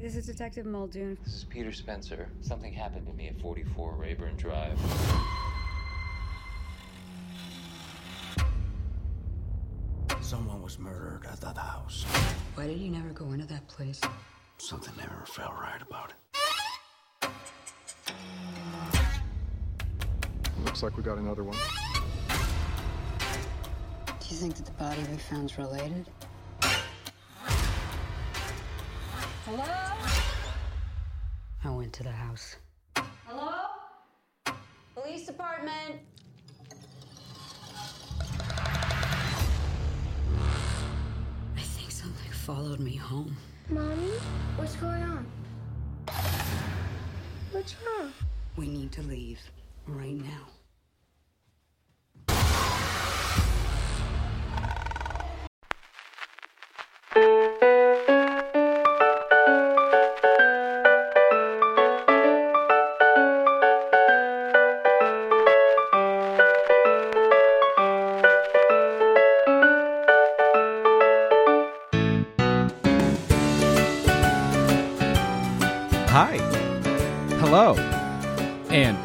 This is Detective Muldoon. This is Peter Spencer. Something happened to me at 44 Rayburn Drive. Someone was murdered at that house. Why did you never go into that place? Something never felt right about it. Looks like we got another one. Do you think that the body we found's related? Hello? I went to the house. Hello? Police department. I think something followed me home. Mommy, what's going on? What's wrong? We need to leave right now. Hi. Hello. And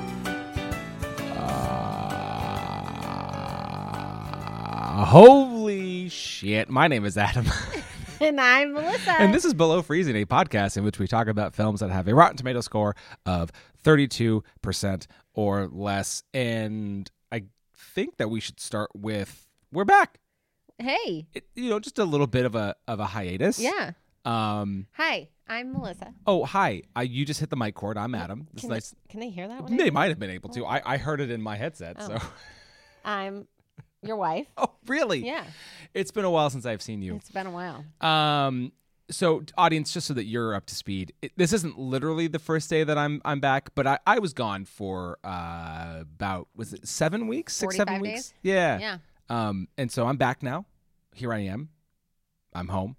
holy shit. My name is Adam. And I'm Melissa. And this is Below Freezing, a podcast in which we talk about films that have a Rotten Tomato score of 32% or less. And I think that we should start with, we're back. Hey. Just a little bit of a hiatus. Yeah. Hi, I'm Melissa. Oh, hi. You just hit the mic cord. I'm Adam. This is nice. Can they hear that one? They might have been able to. I heard it in my headset. Oh. So. I'm your wife. Oh, really? Yeah. It's been a while since I've seen you. It's been a while. So audience, just so that you're up to speed, this isn't literally the first day that I'm back, but I was gone for about, was it 7 weeks? 6, 7 45 weeks? days? Yeah. Yeah. And so I'm back now. Here I am. I'm home.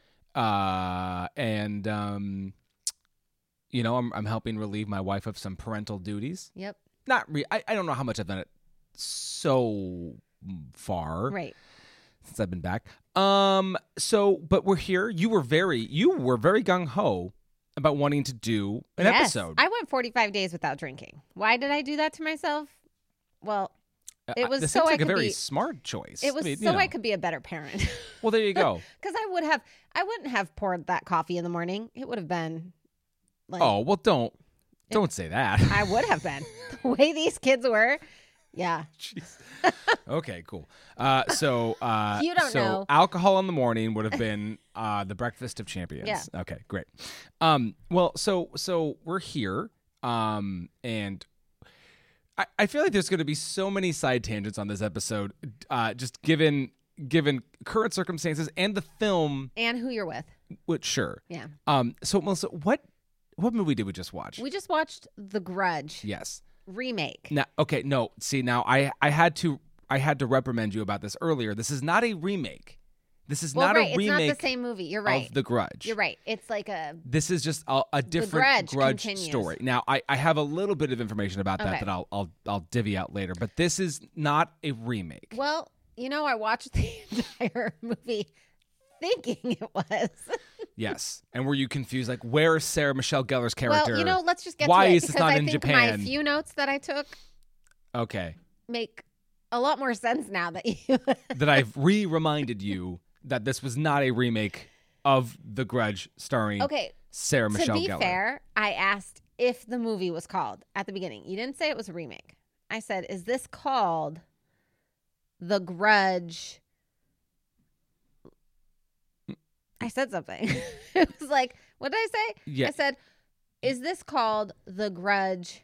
I'm helping relieve my wife of some parental duties. Yep. I don't know how much I've done it so far. Right. Since I've been back. But we're here. You were very gung ho about wanting to do an episode. I went 45 days without drinking. Why did I do that to myself? Well, it was this so seems I like could a very be. smart choice. It was I could be a better parent. Well, there you go. Because I wouldn't have poured that coffee in the morning. It would have been like. Oh well, don't say that. I would have been the way these kids were. Yeah. Jeez. Okay, cool. So you don't know. Alcohol in the morning would have been the breakfast of champions. Yeah. Okay, great. Well, so we're here, and I feel like there's going to be so many side tangents on this episode, just given current circumstances and the film. And who you're with. Which sure. Yeah. So Melissa, what movie did we just watch? We just watched The Grudge. Yes. Remake. Now, okay, no. See, now I had to reprimand you about this earlier. This is not a remake. This is not a remake. It's not the same movie. You're right. Of The Grudge. You're right. It's like This is just a different Grudge continues. story. Now, I have a little bit of information about that Okay. that I'll divvy out later. But this is not a remake. Well, I watched the entire movie thinking it was. Yes. And were you confused? Like, where is Sarah Michelle Gellar's character? Well, let's just get Why to it. is this not I in think Japan? My few notes that I took Okay. make a lot more sense now that you. That I've reminded you that this was not a remake of The Grudge starring Sarah Michelle Gellar. To be fair, I asked if the movie was called at the beginning. You didn't say it was a remake. I said, is this called The Grudge? I said something. It was like, what did I say? Yeah. I said, is this called The Grudge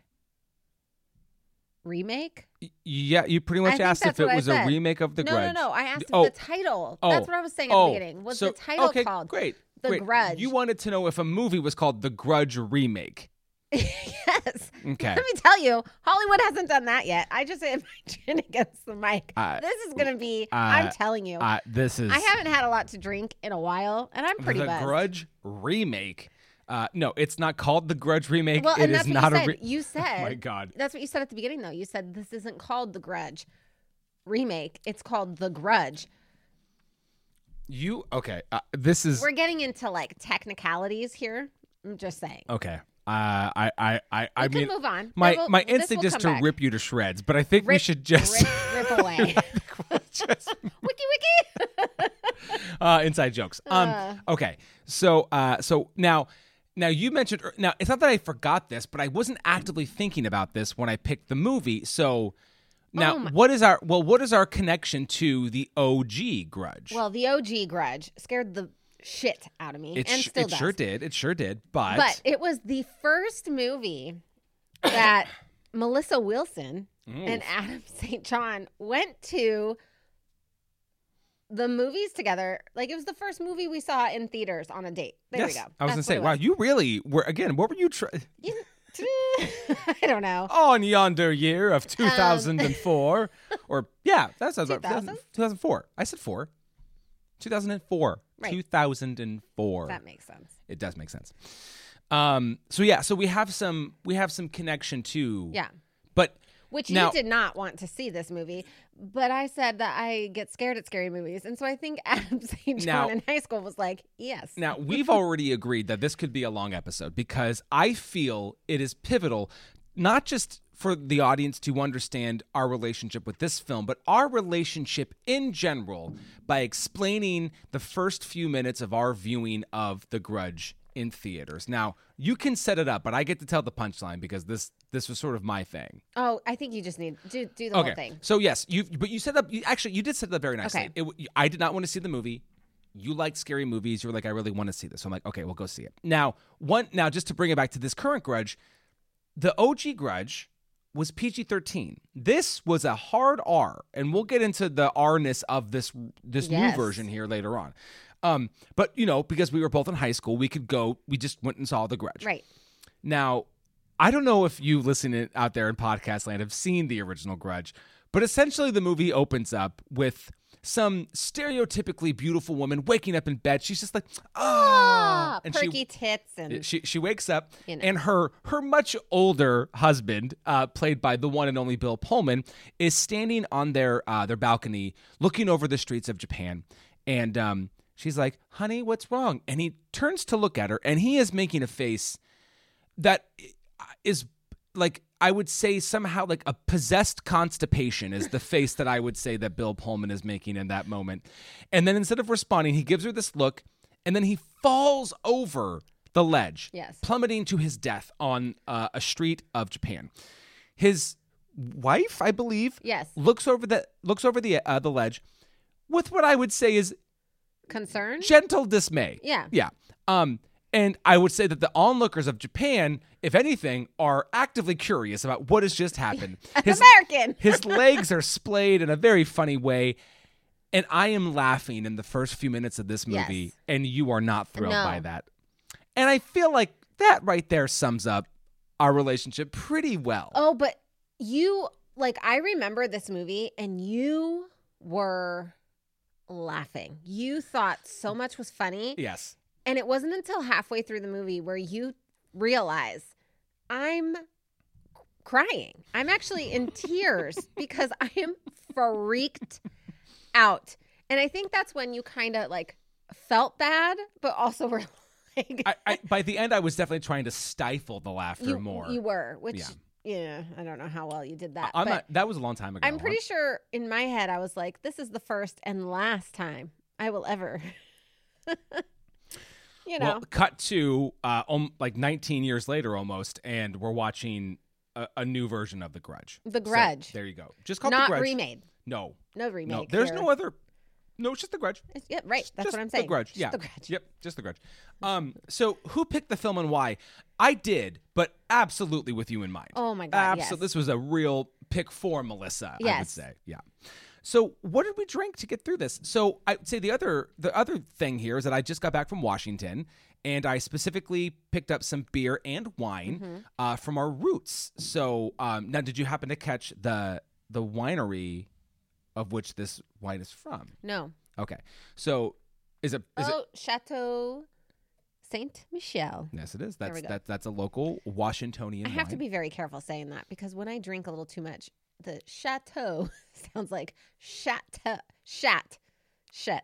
remake? Yeah, you pretty much think asked if that's it what I was a said. remake of The Grudge. No. I asked Oh. if the title. Oh. That's what I was saying at the beginning. Was the title called Great. The Grudge? You wanted to know if a movie was called The Grudge Remake. Yes. Okay. Let me tell you, Hollywood hasn't done that yet. I just hit my chin against the mic. This is going to be, I'm telling you. This is... I haven't had a lot to drink in a while, and I'm pretty The buzzed. Grudge Remake. No, it's not called The Grudge Remake. Well, it and is that's what not you a... said. You said... Oh, my God. That's what you said at the beginning, though. You said this isn't called The Grudge Remake. It's called The Grudge. Okay, this is... We're getting into, like, technicalities here. I'm just saying. Okay. I We mean, can move on. my This my will instinct is come to back. rip you to shreds, but I think we should just rip away. just Wiki. inside jokes. Okay. So now you mentioned, now it's not that I forgot this, but I wasn't actively thinking about this when I picked the movie. So now what is our connection to the OG Grudge? Well, the OG Grudge scared the shit out of me, and still does. It sure did. But it was the first movie that Melissa Wilson and Adam St. John went to the movies together. Like, it was the first movie we saw in theaters on a date. There we go. I was That's gonna say, what it wow, was. you really were. Again, what were you trying? I don't know. On yonder year of 2004, or that sounds right. 2000? 2004. I said 4. 2004. Right. 2004. That makes sense. It does make sense. So we have some connection to. Yeah. But Which now, you did not want to see this movie, but I said that I get scared at scary movies, and so I think Adam St. John Now- in high school was like, yes. Now, we've already agreed that this could be a long episode because I feel it is pivotal, not just for the audience to understand our relationship with this film, but our relationship in general by explaining the first few minutes of our viewing of The Grudge in theaters. Now, you can set it up, but I get to tell the punchline because this was sort of my thing. Oh, I think you just need do the whole thing. So yes, you set up. You did set it up very nicely. Okay. I did not want to see the movie. You like scary movies. You were like, I really want to see this. So I'm like, okay, we'll go see it. Now, just to bring it back to this current Grudge, the OG Grudge was PG-13. This was a hard R, and we'll get into the R-ness of this new Yes. version here later on. But because we were both in high school, we just went and saw The Grudge. Right. Now, I don't know if you listening out there in podcast land have seen the original Grudge, but essentially the movie opens up with some stereotypically beautiful woman waking up in bed. She's just like, and perky tits and she wakes up, You know. and her much older husband, played by the one and only Bill Pullman, is standing on their balcony looking over the streets of Japan, and she's like, "Honey, what's wrong?" And he turns to look at her, and he is making a face that is like, I would say somehow like a possessed constipation is the face that I would say that Bill Pullman is making in that moment. And then instead of responding, he gives her this look, and then he falls over the ledge, Yes. plummeting to his death on a street of Japan. His wife, I believe, Yes. looks over the ledge with what I would say is concern. gentle dismay. Yeah. Yeah. And I would say that the onlookers of Japan, if anything, are actively curious about what has just happened. American. His legs are splayed in a very funny way. And I am laughing in the first few minutes of this movie, Yes. and you are not thrilled No. by that. And I feel like that right there sums up our relationship pretty well. Oh, but I remember this movie and you were laughing. You thought so much was funny. Yes. And it wasn't until halfway through the movie where you realize I'm crying. I'm actually in tears because I am freaked out. And I think that's when you kind of like felt bad, but also were like, I by the end, I was definitely trying to stifle the laughter more. You were, which, Yeah. yeah, I don't know how well you did that. I'm but not. That was a long time ago. I'm pretty sure in my head I was like, this is the first and last time I will ever, Well, cut to like 19 years later almost, and we're watching a new version of The Grudge. The Grudge. So, there you go. Just called not The Grudge. remade. No. No remake. No. There's here. no other. No, it's just The Grudge. Yeah, right. That's Just what I'm saying. The Grudge. Just Yeah. The Grudge. Yep. Just The Grudge. So who picked the film and why? I did, but absolutely with you in mind. Oh my God, yes. This was a real pick for Melissa, I would Yes. say. Yeah. So what did we drink to get through this? So I'd say the other thing here is that I just got back from Washington, and I specifically picked up some beer and wine from our roots. So now, did you happen to catch the winery of which this wine is from? No. Okay. So is it? Chateau Saint Michel. Yes, it is. There we go. That's a local Washingtonian I have to wine. be very careful saying that because when I drink a little too much, the chateau sounds like shat.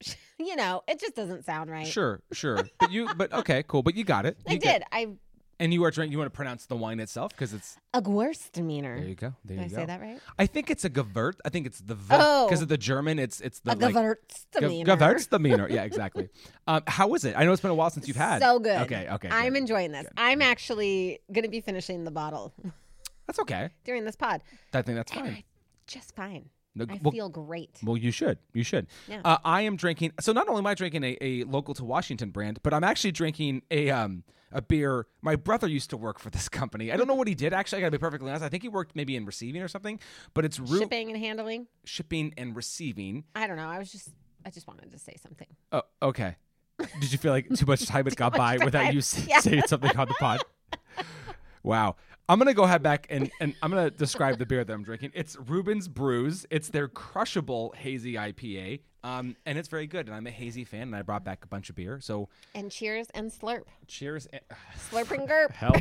you know, it just doesn't sound right. Sure. But okay, cool. But you got it. I did. And you are drinking. You want to pronounce the wine itself because it's A Gewürztraminer. there. You go. There Did you I go. say that right? I think it's a Gewürz. I think it's the Oh. because of the German. It's the A Gewürztraminer. Gewürztraminer. Yeah, exactly. How is it? I know it's been a while since you've had. So good. Okay. I'm good. enjoying this. I'm actually going to be finishing the bottle That's okay. during this pod. I think that's And fine. I'm just fine. No, I well- feel great. Well, you should. You should. Yeah. I am drinking. So not only am I drinking a local to Washington brand, but I'm actually drinking a beer. My brother used to work for this company. I don't know what he did. Actually, I got to be perfectly honest. I think he worked maybe in receiving or something. But it's Shipping and handling. shipping and receiving. I don't know. I just wanted to say something. Oh, okay. Did you feel like too much time has gone by without you Yeah. saying something on the pod? Wow. I'm going to go ahead back and I'm going to describe the beer that I'm drinking. It's Reuben's Brews. It's their crushable hazy IPA. And it's very good. And I'm a hazy fan, and I brought back a bunch of beer. So And cheers and slurp. cheers. Slurp and gulp. Hell.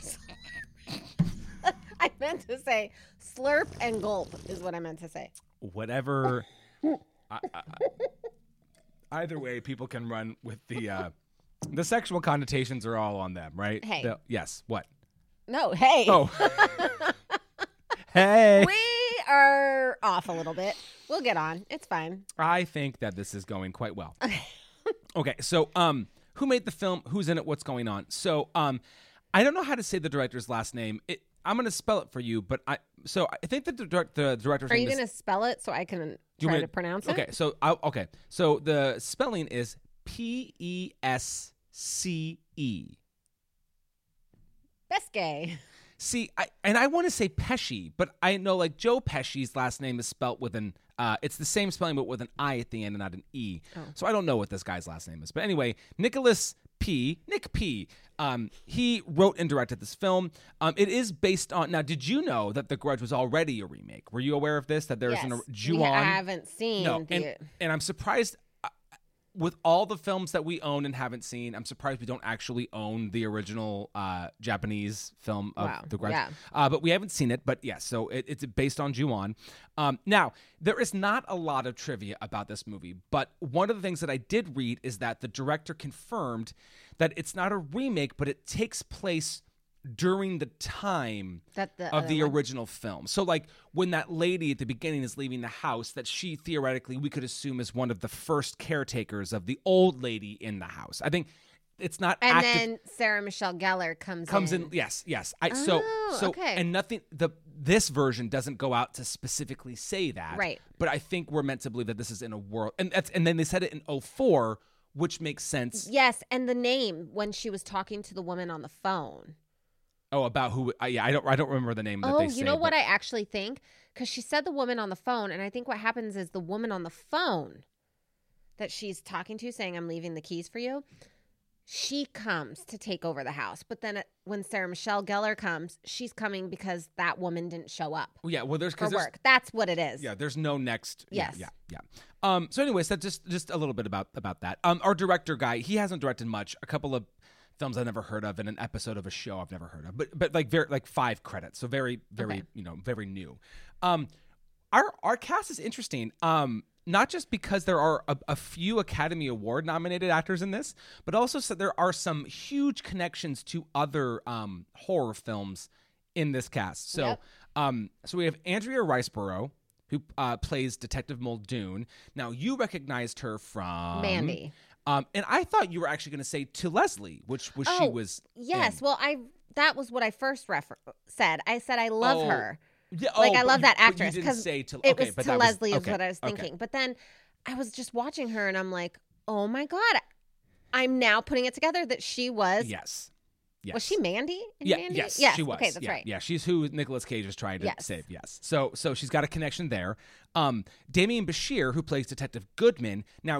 I meant to say slurp and gulp is what I meant to say. Whatever. Either way, people can run with the sexual connotations are all on them, right? Hey. Yes. What? No, hey. Oh. Hey. We are off a little bit. We'll get on. It's fine. I think that this is going quite well. Okay, so who made the film? Who's in it? What's going on? So I don't know how to say the director's last name. I'm going to spell it for you, but I think that the director's Are name you is. going to spell it so I can you try want to pronounce it? Okay, so the spelling is Pesce. Pesce. See, I want to say Pesci, but I know like Joe Pesci's last name is spelt with an it's the same spelling but with an I at the end and not an E. Oh. So I don't know what this guy's last name is. But anyway, Nick P. He wrote and directed this film. It is based on. Now, did you know that The Grudge was already a remake? Were you aware of this? That there's Yes. an Ju-on? I haven't seen No, the. and I'm surprised. With all the films that we own and haven't seen, I'm surprised we don't actually own the original Japanese film of Wow, The Grudge. yeah. But we haven't seen it. But yes, so it's based on Ju-on. Now, there is not a lot of trivia about this movie, but one of the things that I did read is that the director confirmed that it's not a remake, but it takes place during the time That the of other the one? original film. So like when that lady at the beginning is leaving the house, that she theoretically we could assume is one of the first caretakers of the old lady in the house. I think it's not And active. then Sarah Michelle Gellar comes in. Yes. Oh, So okay. and nothing this version doesn't go out to specifically say that. Right. But I think we're meant to believe that this is in a world and then they said it in 2004, which makes sense. Yes, and the name when she was talking to the woman on the phone. Oh, about who? Yeah, I don't remember the name that they say. You know what but- I actually think? Because she said the woman on the phone, and I think what happens is the woman on the phone that she's talking to, saying, "I'm leaving the keys for you," she comes to take over the house. But then when Sarah Michelle Gellar comes, she's coming because that woman didn't show up Yeah, well, there's for because work. That's what it is. yeah, there's no next. Yes. Yeah. So, anyways, that's just a little bit about that. Our director guy, he hasn't directed much. A couple of films I've never heard of, and an episode of a show I've never heard of. But like 5 credits, so very Okay. very new. Our cast is interesting. Not just because there are a few Academy Award nominated actors in this, but also so there are some huge connections to other horror films in this cast. So, Yep. So we have Andrea Riseborough, who plays Detective Muldoon. Now, you recognized her from Mandy. And I thought you were actually going to say To Leslie, which was she was. Yes. in. Well, that was what I first said. I said I love Oh, her. Yeah, Like I but love that but you actress didn't because say to, it okay, was but to that Leslie is okay, what I was okay. thinking. But then I was just watching her and I'm like, oh my God, I'm now putting it together that she was. Yes. Was she Mandy? In Yeah, Mandy? yes, yes, she was. Okay, that's yeah, right. Yeah, she's who Nicolas Cage is trying to Yes. save. Yes. So she's got a connection there. Damian Bashir, who plays Detective Goodman. Now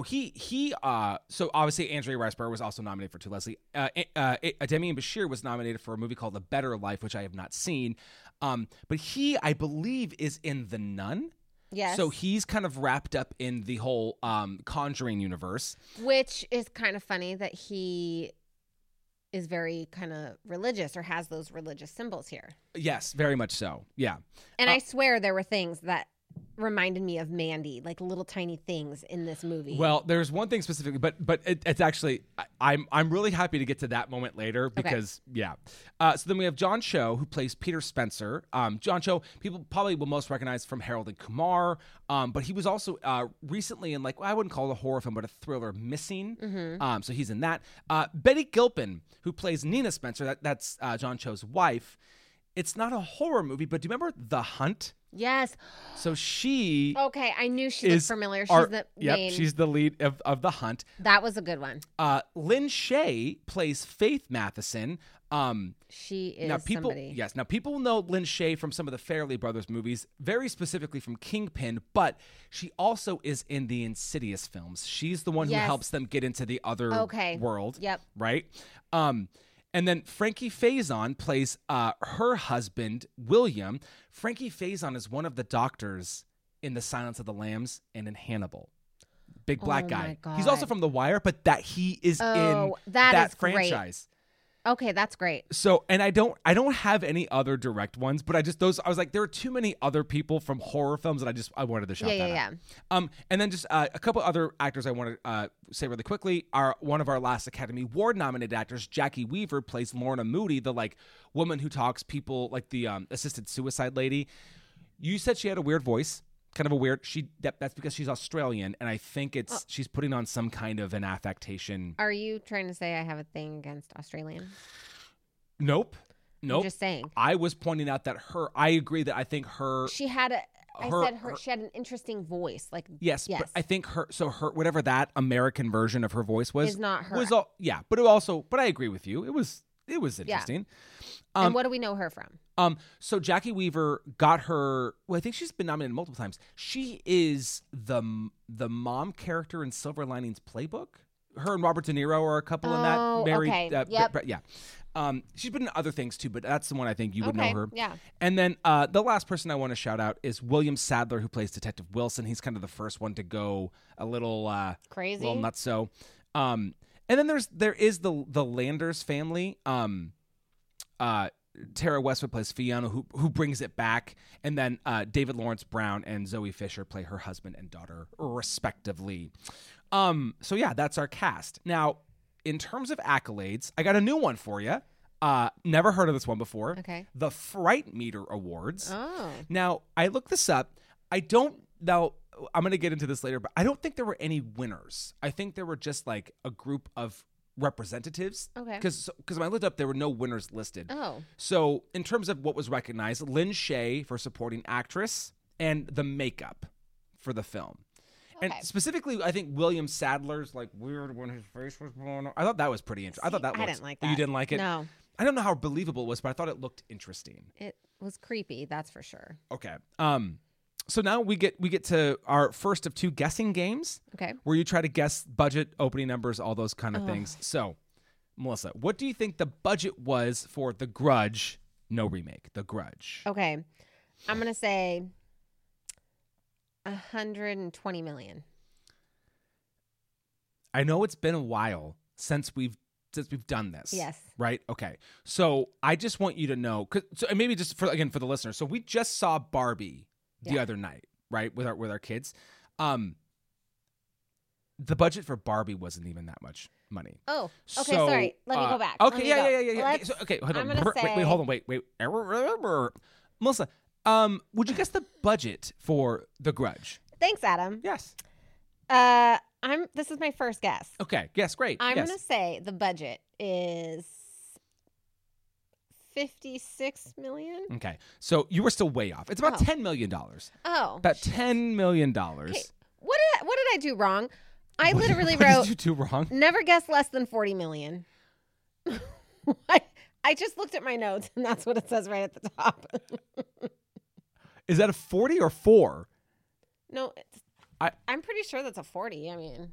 so obviously Andrea Riseborough was also nominated for To Leslie. Damian Bashir was nominated for a movie called The Better Life, which I have not seen. But he, I believe, is in The Nun. Yes. So he's kind of wrapped up in the whole Conjuring universe. Which is kind of funny that he is very kind of religious or has those religious symbols here. Yes, very much so. Yeah. And I swear there were things that reminded me of Mandy, like little tiny things in this movie. Well, there's one thing specifically, but it's actually I'm really happy to get to that moment later because yeah. So then we have John Cho who plays Peter Spencer. John Cho, people probably will most recognize from Harold and Kumar, but he was also recently in I wouldn't call it a horror film, but a thriller, Missing. So he's in that. Betty Gilpin, who plays Nina Spencer, that's John Cho's wife. It's not a horror movie, but do you remember The Hunt? Yes. So she Okay, I knew she looked familiar. She's the main. She's the lead of The Hunt. That was a good one. Lynn Shay plays Faith Matheson. She is now people, somebody. Yes. Now people know Lynn Shay from some of the Farrelly Brothers movies, very specifically from Kingpin, but she also is in the Insidious films. She's the one who helps them get into the other world. Yep. Right? And then Frankie Faison plays her husband, William. Frankie Faison is one of the doctors in The Silence of the Lambs and in Hannibal. Big black guy. My God. He's also from The Wire, but he is in that is franchise. Great. Okay, that's great. So, and I don't have any other direct ones, but I was like, there are too many other people from horror films that I wanted to shout that out. And then just a couple other actors I want to say really quickly are one of our last Academy Award nominated actors, Jackie Weaver, plays Lorna Moody, the woman who talks people, the assisted suicide lady. You said she had a weird voice. Kind of a weird. That's because she's Australian, and I think she's putting on some kind of an affectation. Are you trying to say I have a thing against Australian? Nope. I'm just saying. I was pointing out that I agree that I think her. She had she had an interesting voice. Yes, but I think her whatever that American version of her voice was is not her. But I agree with you. It was interesting. And what do we know her from? So Jackie Weaver got her. Well, I think she's been nominated multiple times. She is the mom character in Silver Linings Playbook. Her and Robert De Niro are a couple in that. Married. Okay. Yep. Yeah. She's been in other things too, but that's the one I think you would know her. Yeah. And then the last person I want to shout out is William Sadler, who plays Detective Wilson. He's kind of the first one to go a little crazy, a little nutso. And then there is the Landers family. Tara Westwood plays Fiona, who brings it back, and then David Lawrence Brown and Zoe Fisher play her husband and daughter, respectively. So yeah, that's our cast. Now, in terms of accolades, I got a new one for you. Never heard of this one before. Okay. The Fright Meter Awards. Oh. Now, I looked this up. I'm going to get into this later, but I don't think there were any winners. I think there were just a group of representatives. Okay. Because when I looked up, there were no winners listed. Oh. So in terms of what was recognized, Lynn Shay for supporting actress and the makeup for the film. Okay. And specifically, I think William Sadler's weird when his face was blown up. I thought that was pretty interesting. I thought that I didn't like that. You didn't like it? No. I don't know how believable it was, but I thought it looked interesting. It was creepy, that's for sure. Okay. So now we get to our first of two guessing games. Okay. Where you try to guess budget, opening numbers, all those kind of things. So, Melissa, what do you think the budget was for The Grudge? No remake. The Grudge. Okay. I'm going to say $120 million. I know it's been a while since we've done this. Yes. Right? Okay. So, I just want you to know, and maybe just for the listeners. So, we just saw Barbie the other night, right? With our kids. The budget for Barbie wasn't even that much money. Oh, okay. Sorry. Let me go back. Okay. Yeah. So, okay. Hold on. Hold on. Wait. Melissa, would you guess the budget for The Grudge? Thanks, Adam. Yes. This is my first guess. Okay. Yes. Great. I'm going to say the budget is $56 million. Okay. So you were still way off. It's about $10 million. Oh. About $10 million. Okay. What did I do wrong? I literally what wrote. Did you do wrong? Never guess less than $40 million. I just looked at my notes, and that's what it says right at the top. Is that a 40 or 4? No, I'm pretty sure that's a 40. I mean.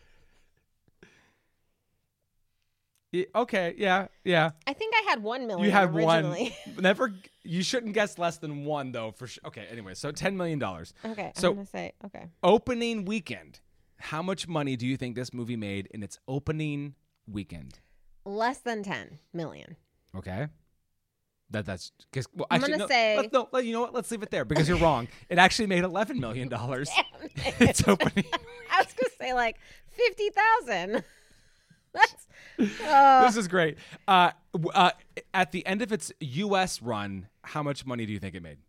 Okay, yeah. I think I had 1 million. You had originally. one. Never. You shouldn't guess less than 1 though. For sure. Okay. Anyway, so $10 million. Okay. So I'm gonna say okay. Opening weekend. How much money do you think this movie made in its opening weekend? Less than 10 million. Okay. That's because I'm gonna say- you know what? Let's leave it there because you're wrong. It actually made $11 million. It's opening. I was gonna say like 50,000. That's This is great. At the end of its U.S. run, how much money do you think it made?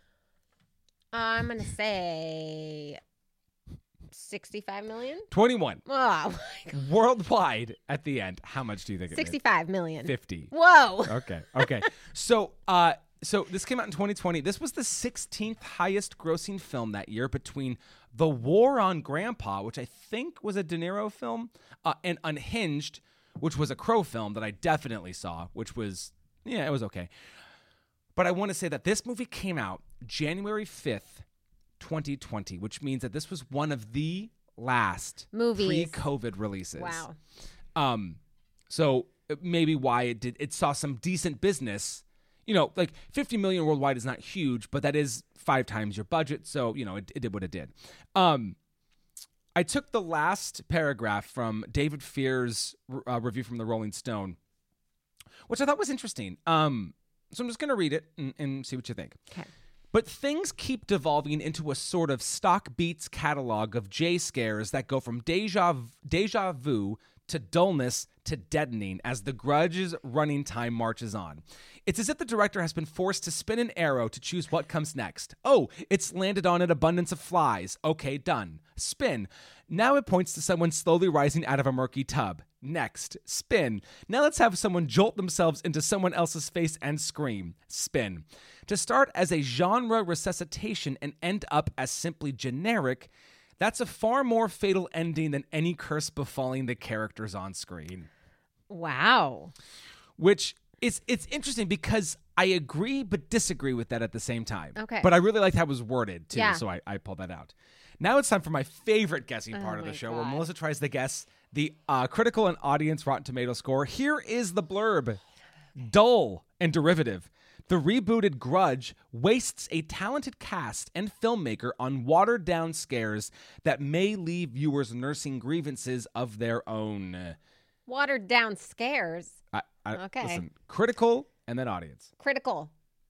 I'm gonna say 65 million. 21. Oh my God. Worldwide at the end, how much do you think it 65 million. made? 50. Whoa. Okay. So this came out in 2020. This was the 16th highest grossing film that year between The War on Grandpa, which I think was a De Niro film, and Unhinged, which was a Crow film that I definitely saw, which was, it was okay. But I want to say that this movie came out January 5th, 2020, which means that this was one of the last Movies. pre-COVID releases. Wow. So maybe why it saw some decent business. Like 50 million worldwide is not huge, but that is 5 times your budget. So, it did what it did. I took the last paragraph from David Fear's review from the Rolling Stone, which I thought was interesting. So I'm just going to read it and see what you think. Okay. But things keep devolving into a sort of stock beats catalog of J scares that go from deja vu to dullness to deadening as The Grudge's running time marches on. It's as if the director has been forced to spin an arrow to choose what comes next. Oh, it's landed on an abundance of flies. Okay, done. Spin. Now it points to someone slowly rising out of a murky tub. Next. Spin. Now let's have someone jolt themselves into someone else's face and scream. Spin. To start as a genre resuscitation and end up as simply generic, that's a far more fatal ending than any curse befalling the characters on screen. Wow. Which it's interesting because I agree but disagree with that at the same time. Okay. But I really liked how it was worded too, Yeah. so I pulled that out. Now it's time for my favorite guessing part of the my show, where God. Melissa tries to guess the critical and audience Rotten Tomato score. Here is the blurb. Dull and derivative. The rebooted Grudge wastes a talented cast and filmmaker on watered-down scares that may leave viewers nursing grievances of their own. Watered down scares. Okay. Listen, critical and then audience. Critical.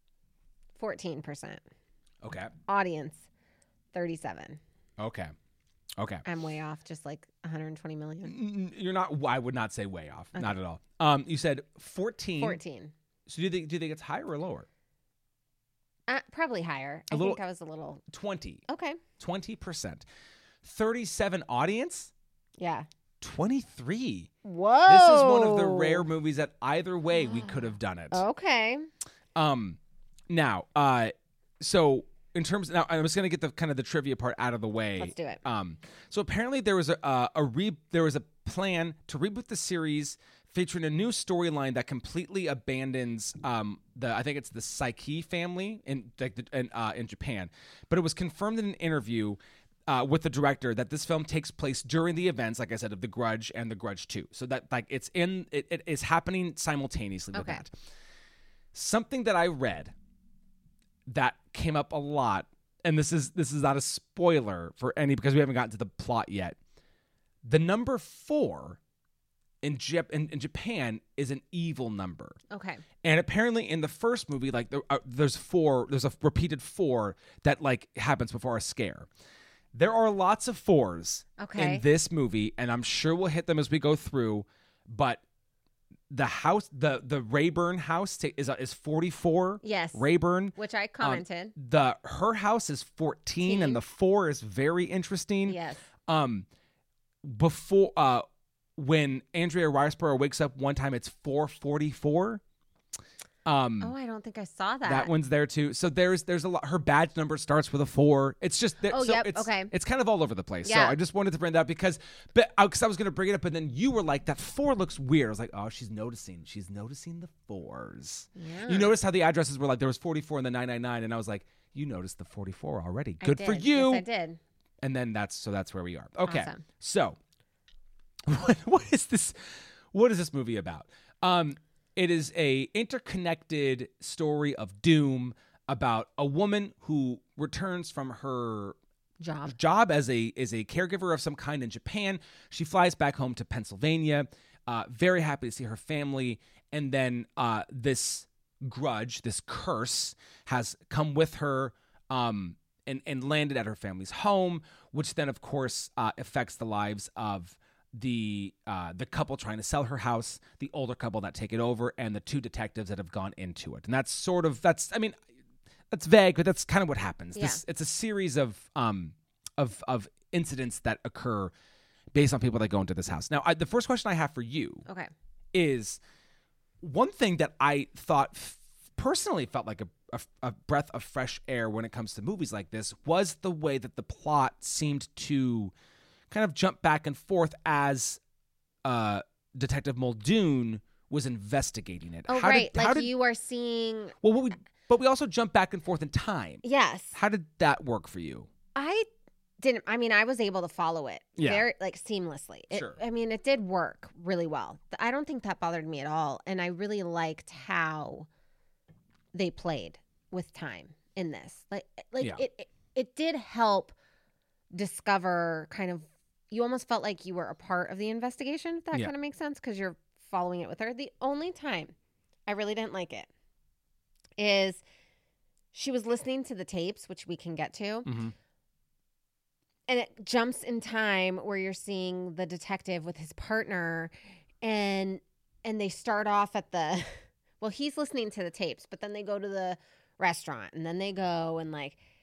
14%. Okay. Audience. 37. Okay. I'm way off, just like 120 million. You're not. I would not say way off. Not at all. You said 14. 14. So do you think it's higher or lower? Probably higher. I little- think I was a little. 20. Okay. 20%. 37 audience. Yeah. 23. Whoa. This is one of the rare movies that either way we could have done it. Okay. Now, so in terms now, I'm just gonna get the kind of the trivia part out of the way. Let's do it. So apparently there was a plan to reboot the series featuring a new storyline that completely abandons I think it's the Psyche family in Japan, but it was confirmed in an interview with the director that this film takes place during the events, like I said, of The Grudge and The Grudge 2. So that it is happening simultaneously with Okay. that. Something that I read that came up a lot, and this is not a spoiler for any because we haven't gotten to the plot yet. The number 4 in Japan is an evil number. Okay. And apparently in the first movie, like there's a repeated 4 that like happens before a scare. There are lots of 4s Okay. in this movie, and I'm sure we'll hit them as we go through, but the house, the Rayburn house is 44. Yes. Rayburn. Which I commented. Her house is 14, and the 4 is very interesting. Yes. Before when Andrea Riseborough wakes up one time, it's 444. Oh, I don't think I saw that. That one's there too. So there's a lot. Her badge number starts with a 4. It's just Oh, so yep, it's, okay. It's kind of all over the place. Yeah. So I just wanted to bring that up because I was going to bring it up, and then you were like, that 4 looks weird. I was like, oh, she's noticing the 4s. Yeah. You noticed how the addresses were like there was 44 and the 999, and I was like, you noticed the 44 already. I Good for did. you. Yes, I did. And then that's where we are. Okay. Awesome. So what is this? What is this movie about? It is a interconnected story of doom about a woman who returns from her job as a caregiver of some kind in Japan. She flies back home to Pennsylvania, very happy to see her family, and then this grudge, this curse, has come with her and landed at her family's home, which then, of course, affects the lives of the couple trying to sell her house, the older couple that take it over, and the two detectives that have gone into it. And that's vague, but that's kind of what happens. Yeah. It's a series of incidents that occur based on people that go into this house. Now, the first question I have for you is one thing that I thought personally felt like a breath of fresh air when it comes to movies like this was the way that the plot seemed to kind of jump back and forth as Detective Muldoon was investigating it. Oh, you are seeing... Well, but we also jump back and forth in time. Yes. How did that work for you? I was able to follow it very seamlessly. Sure. It did work really well. I don't think that bothered me at all. And I really liked how they played with time in this. It did help discover kind of, you almost felt like you were a part of the investigation, if that kind of makes sense, because you're following it with her. The only time I really didn't like it is she was listening to the tapes, which we can get to. Mm-hmm. And it jumps in time where you're seeing the detective with his partner and they start off at the, well, he's listening to the tapes, but then they go to the restaurant and then they go and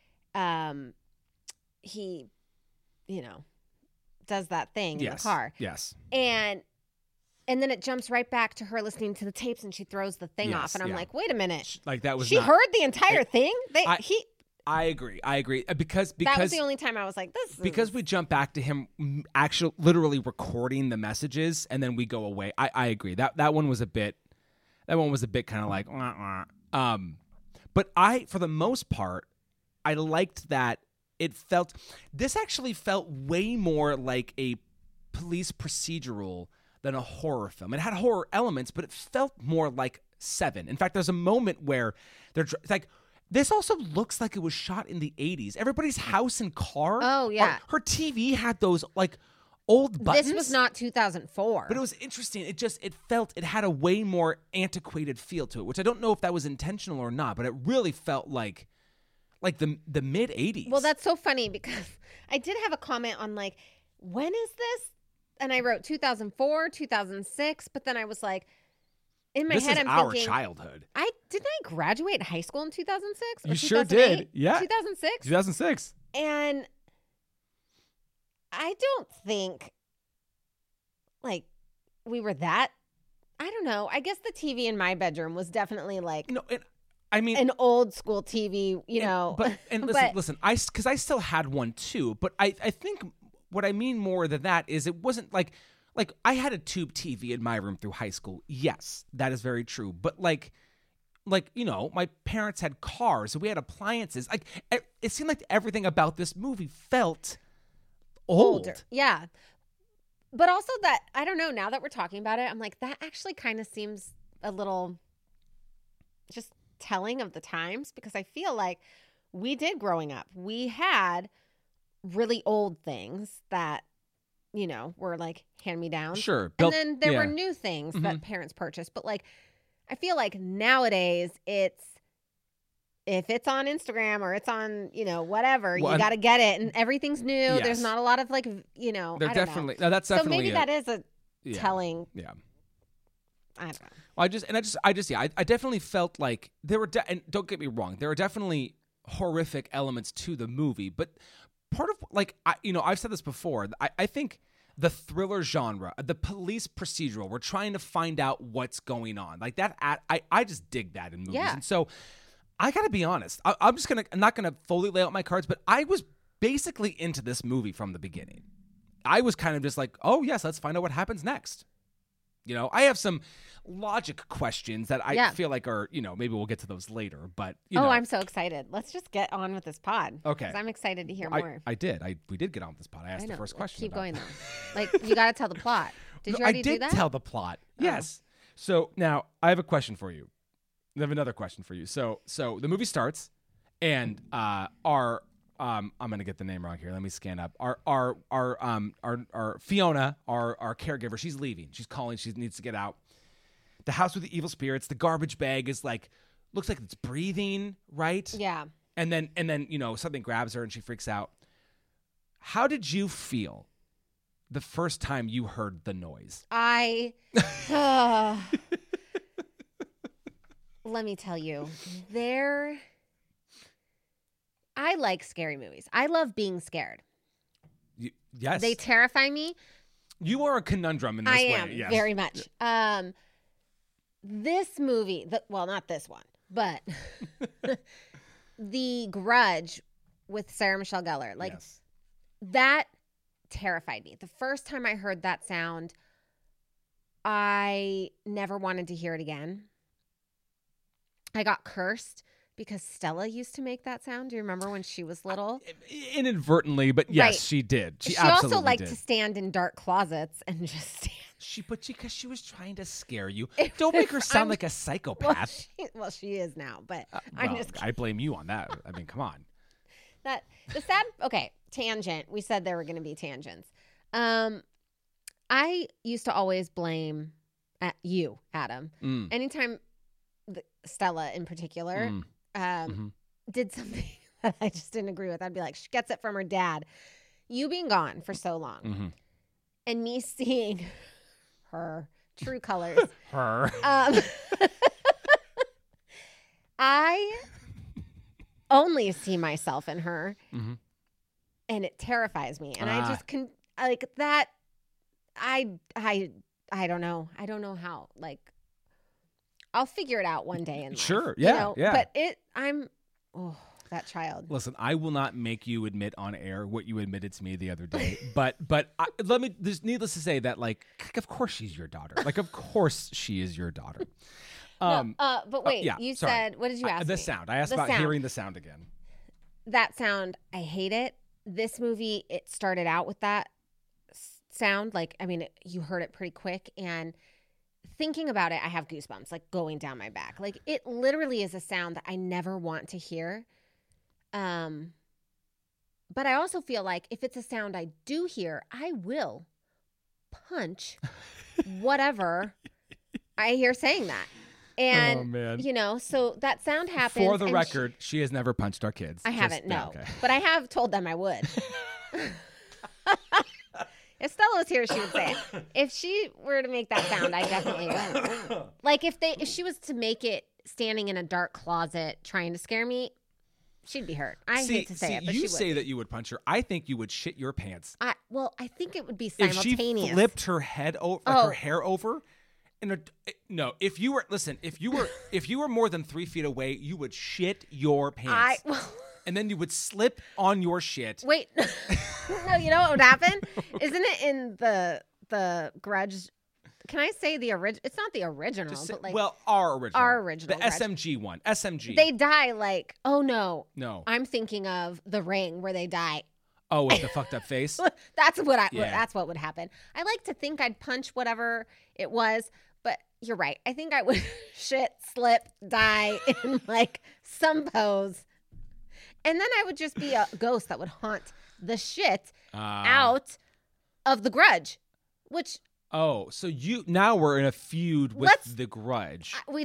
he, does that thing in the car. Yes. And then it jumps right back to her listening to the tapes and she throws the thing off. And I'm like, wait a minute. Like that was she heard the entire thing? I agree. Because that was the only time I was like, this is... Because we jump back to him actually literally recording the messages and then we go away. I agree. That one was a bit kind of like but for the most part, I liked that this actually felt way more like a police procedural than a horror film. It had horror elements, but it felt more like Seven. In fact, there's a moment where they're like, this also looks like it was shot in the 80s. Everybody's house and car. Oh, yeah. Her TV had those like old buttons. This was not 2004. But it was interesting. It had a way more antiquated feel to it, which I don't know if that was intentional or not, but it really felt like the mid 80s. Well, that's so funny because I did have a comment on like, when is this? And I wrote 2004, 2006, but then I was like, in my head, I'm our thinking, childhood. Didn't I graduate high school in 2006? You sure did. Yeah. 2006? 2006. And I don't think like we were that, I don't know. I guess the TV in my bedroom was definitely like an old school TV, But listen, because I still had one too, but I think what I mean more than that is it wasn't like I had a tube TV in my room through high school. Yes, that is very true. But my parents had cars, so we had appliances. Like it seemed like everything about this movie felt old. Older. Yeah. But also that, I don't know, now that we're talking about it, I'm like, that actually kind of seems a little just telling of the times, because I feel like we did growing up. We had really old things that, were like hand-me-downs. Sure. And then there were new things that parents purchased. But like, I feel like nowadays if it's on Instagram or it's on, whatever, you got to get it and everything's new. Yes. There's not a lot of like, I don't know. No, that's definitely so maybe that is a telling. Yeah. I don't know. Well, I definitely felt like there were, and don't get me wrong, there are definitely horrific elements to the movie, but part of I've said this before. I think the thriller genre, the police procedural, we're trying to find out what's going on. Like that, I just dig that in movies. Yeah. And so I got to be honest. I'm not gonna fully lay out my cards, but I was basically into this movie from the beginning. I was kind of just like, oh yes, let's find out what happens next. I have some logic questions that I feel like are, maybe we'll get to those later, but I'm so excited. Let's just get on with this pod. Okay. Because I'm excited to hear more. We did get on with this pod. I asked the first question. Keep going though. Like, you got to tell the plot. Did you already do that? I did tell the plot. Yes. So now I have a question for you. I have another question for you. So the movie starts and our I'm gonna get the name wrong here. Let me scan up. Our Fiona, our caregiver, she's leaving. She's calling. She needs to get out. The house with the evil spirits. The garbage bag is like looks like it's breathing, right? Yeah. And then something grabs her and she freaks out. How did you feel the first time you heard the noise? Let me tell you, I like scary movies. I love being scared. Yes. They terrify me. You are a conundrum in this way. I am, yes. very much. This movie, well, not this one, but The Grudge with Sarah Michelle Gellar, like Yes. that terrified me. The first time I heard that sound, I never wanted to hear it again. I got cursed because Stella used to make that sound. Do you remember when she was little? Inadvertently, but yes, Right. she did. She also absolutely liked did. to stand in dark closets and just stand. Because she was trying to scare you. Don't make her sound like a psychopath. Well, she is now, but Well, I'm just I blame you on that. I mean, come on. tangent. We said there were going to be tangents. I used to always blame you, Adam. Anytime Stella in particular did something that I just didn't agree with, I'd be like, she gets it from her dad. You being gone for so long and me seeing her true colors. I only see myself in her, and it terrifies me. And I just can like that. I don't know. I don't know how. Like, I'll figure it out one day in life. Sure. you Yeah. know? Yeah. But that child. Listen, I will not make you admit on air what you admitted to me the other day. but there's needless to say that, like, of course she's your daughter. Like, of course she is your daughter. But wait, yeah, you sorry. said, what did you ask The me? sound. I asked The about sound. hearing the sound again. That sound, I hate it. This movie, it started out with that sound. Like, I mean, you heard it pretty quick. And thinking about it, I have goosebumps, like, going down my back. Like, it literally is a sound that I never want to hear. But I also feel like if it's a sound I do hear, I will punch whatever I hear saying that. And, Oh, man. you know, so that sound happens. For the and record, she has never punched our kids. I haven't, no. Okay. But I have told them I would. If Stella was here, she would say it. If she were to make that sound, I definitely would. Like, if she was to make it standing in a dark closet trying to scare me, she'd be hurt. I hate to say it, but you she would say be. that you would punch her. I think you would shit your pants. I think it would be If simultaneous. she flipped her head over, her hair over, no. If you were more than 3 feet away, you would shit your pants, and then you would slip on your shit. Wait, no. You know what would happen? Isn't it in the Grudge? Can I say the original? It's not the original, but like our original, the Grudge. SMG one, SMG. They die like, oh no, I'm thinking of The Ring where they die. Oh, with the fucked up face. That's what Yeah. That's what would happen. I like to think I'd punch whatever it was, but you're right. I think I would shit, slip, die in like some pose, and then I would just be a ghost that would haunt the shit out of The Grudge, which. Oh, so now we're in a feud with The Grudge. We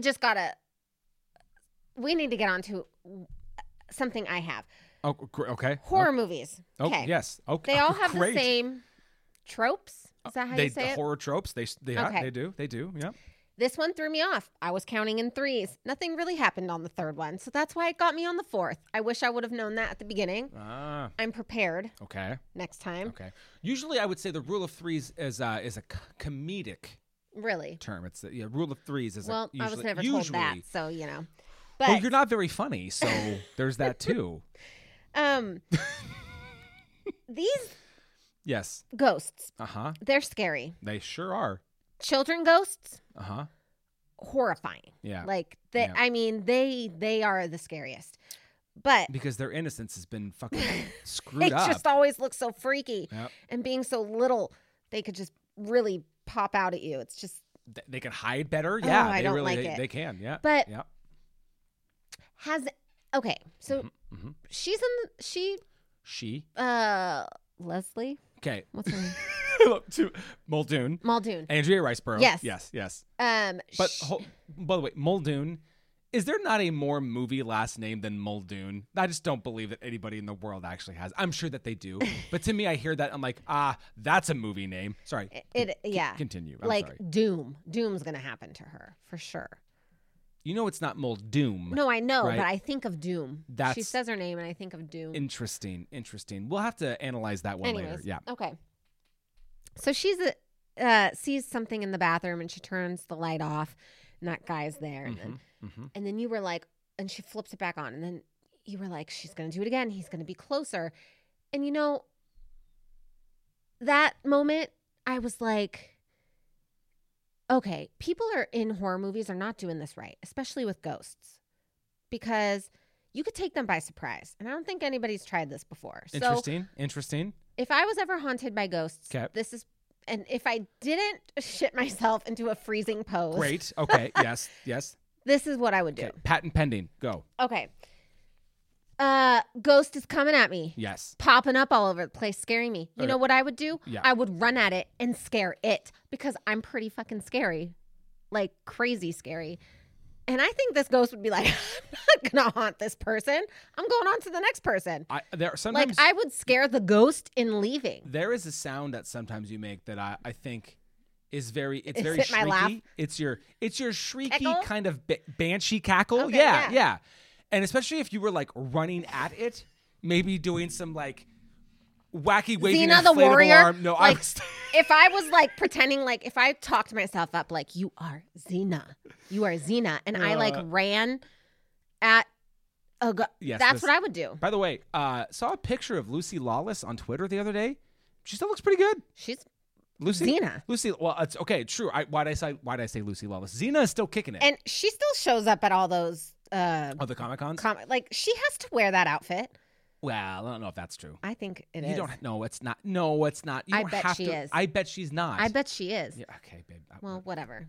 need to get on to something I have. Oh, okay. Horror movies. Oh, Okay. yes. Okay. They all have Great. the same tropes. Is that how you say the it? horror tropes. They Okay. They do. Yeah. This one threw me off. I was counting in threes. Nothing really happened on the third one, so that's why it got me on the fourth. I wish I would have known that at the beginning. I'm prepared Okay. next time. Okay. Usually, I would say the rule of threes is a comedic Really? term. It's rule of threes is Well, usually, I was never usually, told that, so you know. But Well, you're not very funny, so there's that too. These Yes. ghosts, They're scary. They sure are. Children ghosts, horrifying. Yeah. Like Yeah. I mean, they are the scariest. But Because their innocence has been fucking it screwed up. just always looks so freaky. Yep. And being so little, they could just really pop out at you. It's just They can hide better. Yeah, I they don't really like it. they can. Yeah. But- yeah. so she's in She. Leslie. Okay. What's her name? To Muldoon. Muldoon. Andrea Riceborough. Yes. Yes. Um But by the way, Muldoon Is there not a more movie last name than Muldoon? I just don't believe that anybody in the world actually has. I'm sure that they do. But to me, I hear that. I'm like, that's a movie name. Sorry. Continue. I'm like sorry. Doom. Doom's going to happen to her for sure. You know it's not Muldoon. No, I know, right? but I think of Doom. She That's says her name, and I think of Doom. Interesting. We'll have to analyze that one later. Yeah. Okay. So she's sees something in the bathroom, and she turns the light off, and that guy's there. And then you were like, and she flips it back on, and then you were like, she's going to do it again. He's going to be closer. And you know, that moment, I was like, okay, people are in horror movies are not doing this right, especially with ghosts, because you could take them by surprise. And I don't think anybody's tried this before. Interesting. If I was ever haunted by ghosts, this is, and if I didn't shit myself into a freezing pose. Great. Okay. Yes. This is what I would do. Okay. Patent pending. Go. Okay. Ghost is coming at me. Yes. Popping up all over the place, scaring me. You know what I would do? Yeah. I would run at it and scare it because I'm pretty fucking scary. Like crazy scary. And I think this ghost would be like, I'm not going to haunt this person. I'm going on to the next person. I would scare the ghost in leaving. There is a sound that sometimes you make that I think is very Is very it my laugh? shrieky. It's your shrieky Cackle? kind of banshee cackle. Okay, yeah. And especially if you were like running at it, maybe doing some like wacky waving Xena the inflatable warrior. arm. No, like, if I was like pretending like if I talked myself up like you are Xena, and I like ran at yes, that's what I would do. By the way, saw a picture of Lucy Lawless on Twitter the other day. She still looks pretty good. She's Lucy. Xena. Lucy. Well, it's okay. True. Why'd I say Lucy Lawless? Xena is still kicking it. And she still shows up at all those. The Comic Cons. Like she has to wear that outfit. Well, I don't know if that's true. I think it is. You don't. No, it's not. No, it's not. You I don't bet have she to, is. I bet she's not. I bet she is. Yeah. Okay, babe. Well, whatever.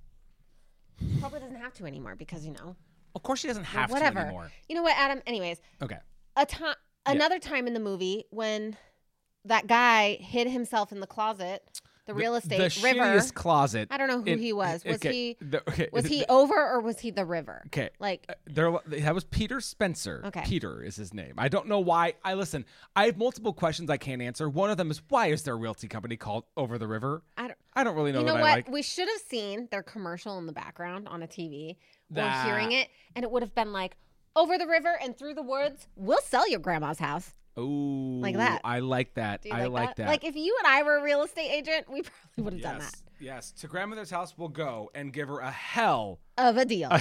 Probably doesn't have to anymore because Of course, she doesn't have to whatever. anymore. You know what, Adam? Anyways. Okay. Another time in the movie when that guy hid himself in the closet. The real estate the river. shittiest closet. I don't know who he was. Was okay, he over or was he the river? Okay. Like that was Peter Spencer. Okay. Peter is his name. I don't know why. I have multiple questions I can't answer. One of them is why is there a realty company called Over the River? I don't really know. You know that what? I like. We should have seen their commercial in the background on a TV or That- hearing it, and it would have been like over the river and through the woods. We'll sell your grandma's house. Ooh, like that. I like that. Do you I like that. Like if you and I were a real estate agent, we probably would have done that. Yes, to grandmother's house we'll go and give her a hell of a deal.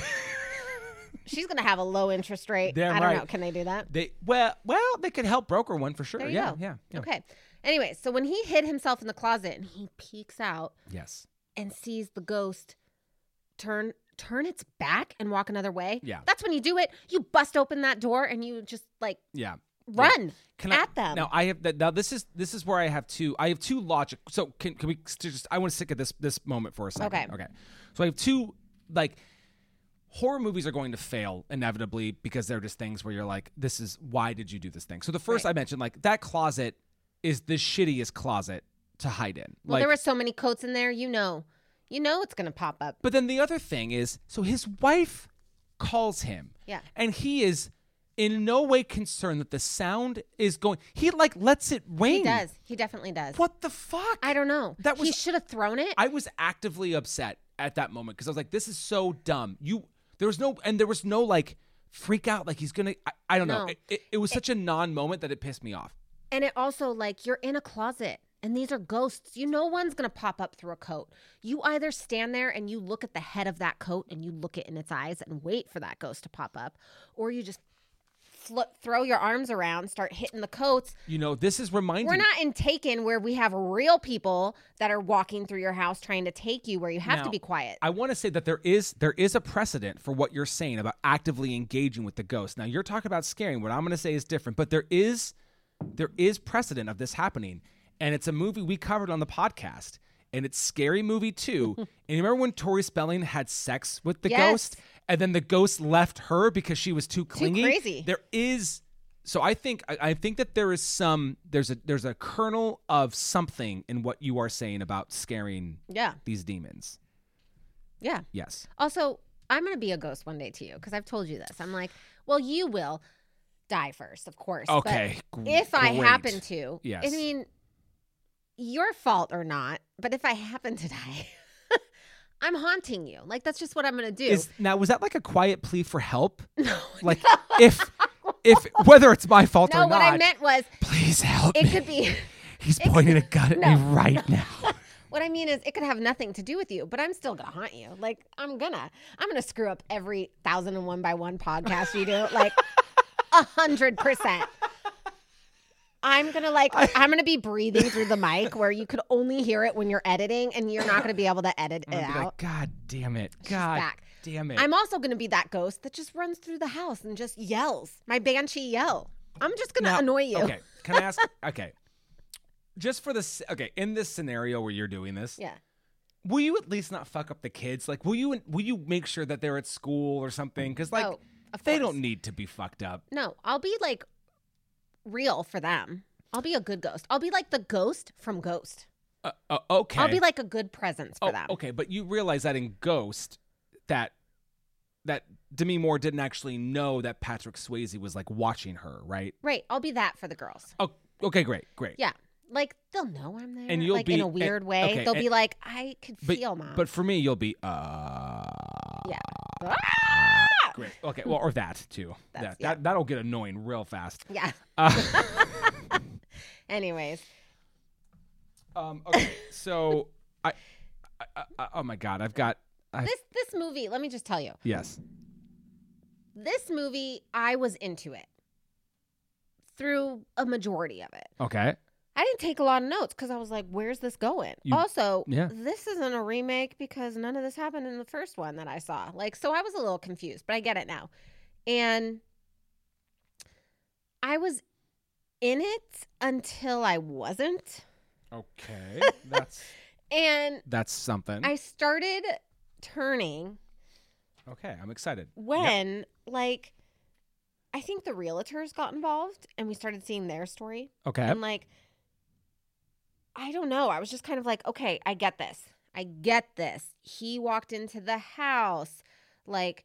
She's gonna have a low interest rate. Damn I don't right. know. Can they do that? They could help broker one for sure. There you Yeah, go. yeah. Okay. Anyway, so when he hid himself in the closet and he peeks out, yes, and sees the ghost turn its back and walk another way. Yeah, that's when you do it. You bust open that door and you just like run them. Now I have that. Now this is where I have two logic. So can we just? I want to stick at this moment for a second. Okay. So I have two like. Horror movies are going to fail inevitably because they're just things where you're like, this is why did you do this thing? So the first I mentioned, like that closet is the shittiest closet to hide in. Well, there were so many coats in there, you know it's going to pop up. But then the other thing is, so his wife calls him. Yeah. And he is in no way concerned that the sound is going. He like lets it ring. He does. He definitely does. What the fuck? I don't know. He should have thrown it. I was actively upset at that moment because I was like, this is so dumb. There was no like freak out like he's gonna. I don't know. It was such a non-moment that it pissed me off. And it also like you're in a closet and these are ghosts. One's gonna pop up through a coat. You either stand there and you look at the head of that coat and you look it in its eyes and wait for that ghost to pop up, or you just throw your arms around, start hitting the coats. This is reminding. We're not in Taken where we have real people that are walking through your house trying to take you where you have to be quiet. I want to say that there is a precedent for what you're saying about actively engaging with the ghost. Now you're talking about scaring. What I'm going to say is different, but there is precedent of this happening, and it's a movie we covered on the podcast. And it's Scary Movie 2. And you remember when Tori Spelling had sex with the ghost? And then the ghost left her because she was too clingy? Too crazy. There is... So I think that there is there's a kernel of something in what you are saying about scaring these demons. Yeah. Yes. Also, I'm going to be a ghost one day to you because I've told you this. I'm like, well, you will die first, of course. Okay. But if I great. happen to, Yes. I mean, your fault or not, but if I happen to die, I'm haunting you. Like, that's just what I'm going to do. Now, was that like a quiet plea for help? No. Like, if whether it's my fault No, or not. what I meant was, please help it me. could be. He's pointing a gun at me right now. What I mean is, it could have nothing to do with you, but I'm still gonna haunt you. Like I'm gonna screw up every 1001 by 1 podcast you do, like 100%. I'm gonna be breathing through the mic where you could only hear it when you're editing, and you're not gonna be able to edit it out. Like, God damn it! She's God back. damn it! I'm also gonna be that ghost that just runs through the house and just yells. My banshee yell. I'm just gonna annoy you. Okay, can I ask? Okay, just for this. Okay, in this scenario where you're doing this, Yeah. will you at least not fuck up the kids? Like, will you make sure that they're at school or something? Because like, of they course. don't need to be fucked up. No, I'll be like real for them. I'll be a good ghost. I'll be like the ghost from Ghost. Okay, I'll be like a good presence for them. Okay, but you realize that in Ghost, that Demi Moore didn't actually know that Patrick Swayze was like watching her, right? Right. I'll be that for the girls. Oh, okay, great. Yeah. Like they'll know I'm there. And you'll like be in a weird way. okay, They'll be like, I could feel Mom. But for me, you'll be yeah. great. Okay, well, or that too. That'll get annoying real fast. Yeah. Anyways. Okay, so I oh my God, This movie, let me just tell you. Yes. This movie, I was into it through a majority of it. Okay. I didn't take a lot of notes because I was like, where's this going? This isn't a remake because none of this happened in the first one that I saw. Like, so I was a little confused, but I get it now. And I was in it until I wasn't. Okay. That's something. I started turning Okay, I'm excited. when, like, I think the realtors got involved and we started seeing their story. Okay. And, like, I don't know. I was just kind of like, okay, I get this. He walked into the house. Like,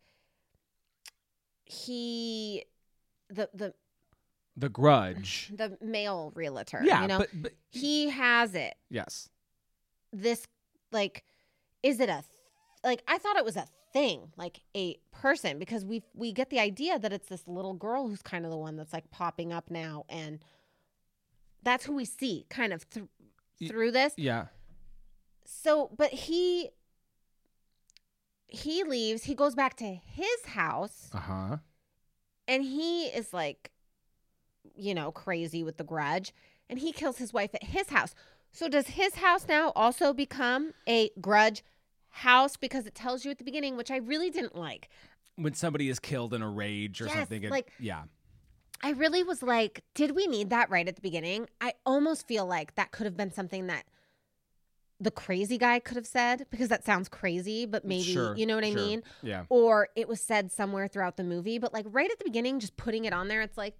The Grudge. the male realtor. Yeah, you know? but He has it. yes. This, like, is it like, I thought it was a thing, like a person, because we get the idea that it's this little girl who's kind of the one that's like popping up now, and that's who we see kind of through this. Yeah. So, but he leaves, he goes back to his house, Uh-huh. and he is like, you know, crazy with the grudge, and he kills his wife at his house. So does his house now also become a grudge house? Because it tells you at the beginning, which I really didn't like. When somebody is killed in a rage or Yes, something. like- yeah. I really was like, did we need that right at the beginning? I almost feel like that could have been something that the crazy guy could have said, because that sounds crazy, but maybe, Sure, you know what I sure. mean? Yeah. Or it was said somewhere throughout the movie, but like right at the beginning, just putting it on there, it's like,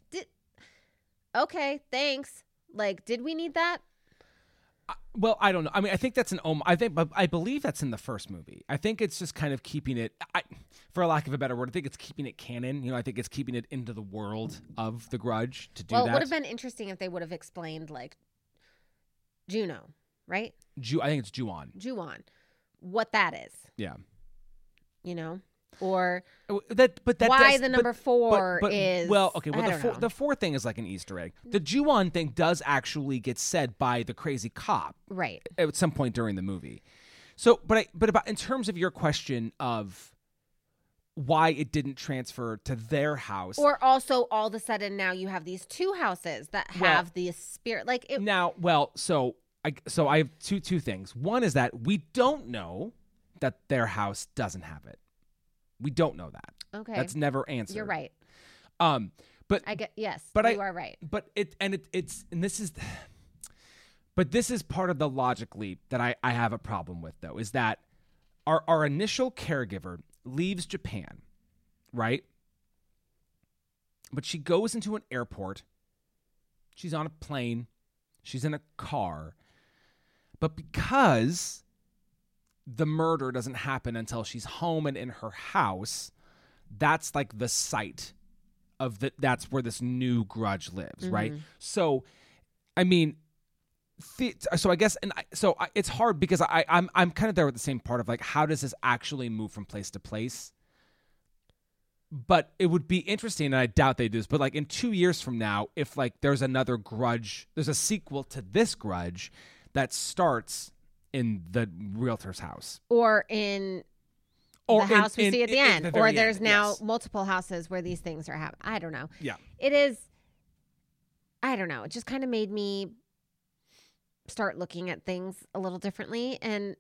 okay, thanks. Like, did we need that? Well, I don't know. I mean, I think that's I believe that's in the first movie. I think it's just kind of keeping it, for lack of a better word, I think it's keeping it canon. You know, I think it's keeping it into the world of The Grudge to do Well, that. it would have been interesting if they would have explained like Juno, right? I think it's Ju-on. Ju-on, what that is, Yeah. you know? Or That why does, the number four is... well, okay. I Well, don't know. the four thing is like an Easter egg. The Ju-on thing does actually get said by the crazy cop Right. at some point during the movie. So, but about in terms of your question of why it didn't transfer to their house, Or also, all of a sudden, now you have these two houses that have the spirit. Like, it, now, so I have two things. One is that we don't know that their house doesn't have it. We don't know that. okay, That's never answered. you're right. But I get, yes, but you are right. But this is part of the logic leap that I have a problem with, though, is that our initial caregiver leaves Japan, right? But she goes into an airport. She's on a plane. She's in a car. But because the murder doesn't happen until she's home and in her house. That's like the site of that's where this new grudge lives, right? So, I mean, so I guess, it's hard because I'm kind of there with the same part of like, how does this actually move from place to place? But it would be interesting, and I doubt they do this, but like in 2 years from now, if like there's another grudge, there's a sequel to this grudge that starts in the realtor's house. Or in the house we see at the end. Or there's now multiple houses where these things are happening. I don't know. Yeah. It is, I don't know. It just kind of made me start looking at things a little differently. And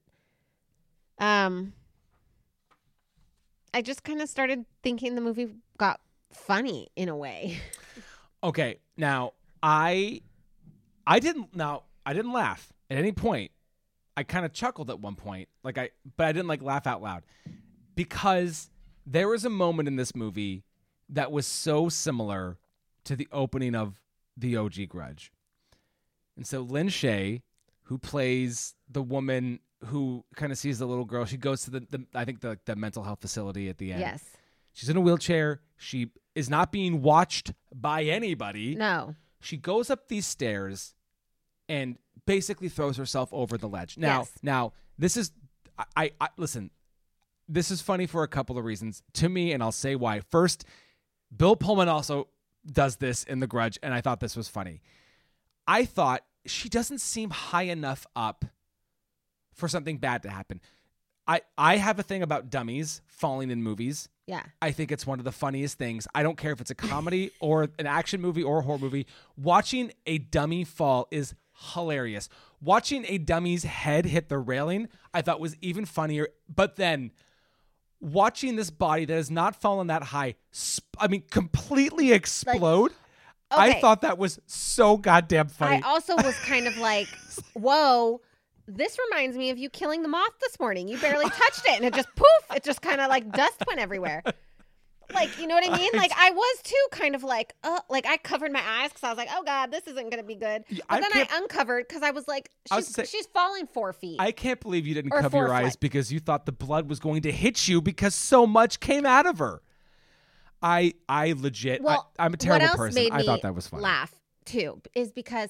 I just kind of started thinking the movie got funny in a way. Okay. Now, I didn't laugh at any point. I kind of chuckled at one point, but I didn't like laugh out loud because there was a moment in this movie that was so similar to the opening of the OG Grudge. And so Lin Shaye, who plays the woman who kind of sees the little girl, she goes to the mental health facility at the end. Yes. She's in a wheelchair. She is not being watched by anybody. No. She goes up these stairs and basically throws herself over the ledge. Now, this is, I listen, this is funny for a couple of reasons to me, and I'll say why. First, Bill Pullman also does this in The Grudge, and I thought this was funny. I thought she doesn't seem high enough up for something bad to happen. I have a thing about dummies falling in movies. Yeah. I think it's one of the funniest things. I don't care if it's a comedy or an action movie or a horror movie. Watching a dummy fall is hilarious. Watching a dummy's head hit the railing, I thought was even funnier. But then watching this body that has not fallen that high, completely explode. Okay. I thought that was so goddamn funny. I also was kind of like, whoa, this reminds me of you killing the moth this morning. You barely touched it and it just poof, it just kind of like dust went everywhere. Like, you know what I mean? Like I was too kind of like I covered my eyes because I was like, oh God, this isn't going to be good. But then I uncovered because I was like, she's falling 4 feet. I can't believe you didn't cover your eyes because you thought the blood was going to hit you because so much came out of her. I legit, I'm a terrible person. I thought that was funny. Laugh too is because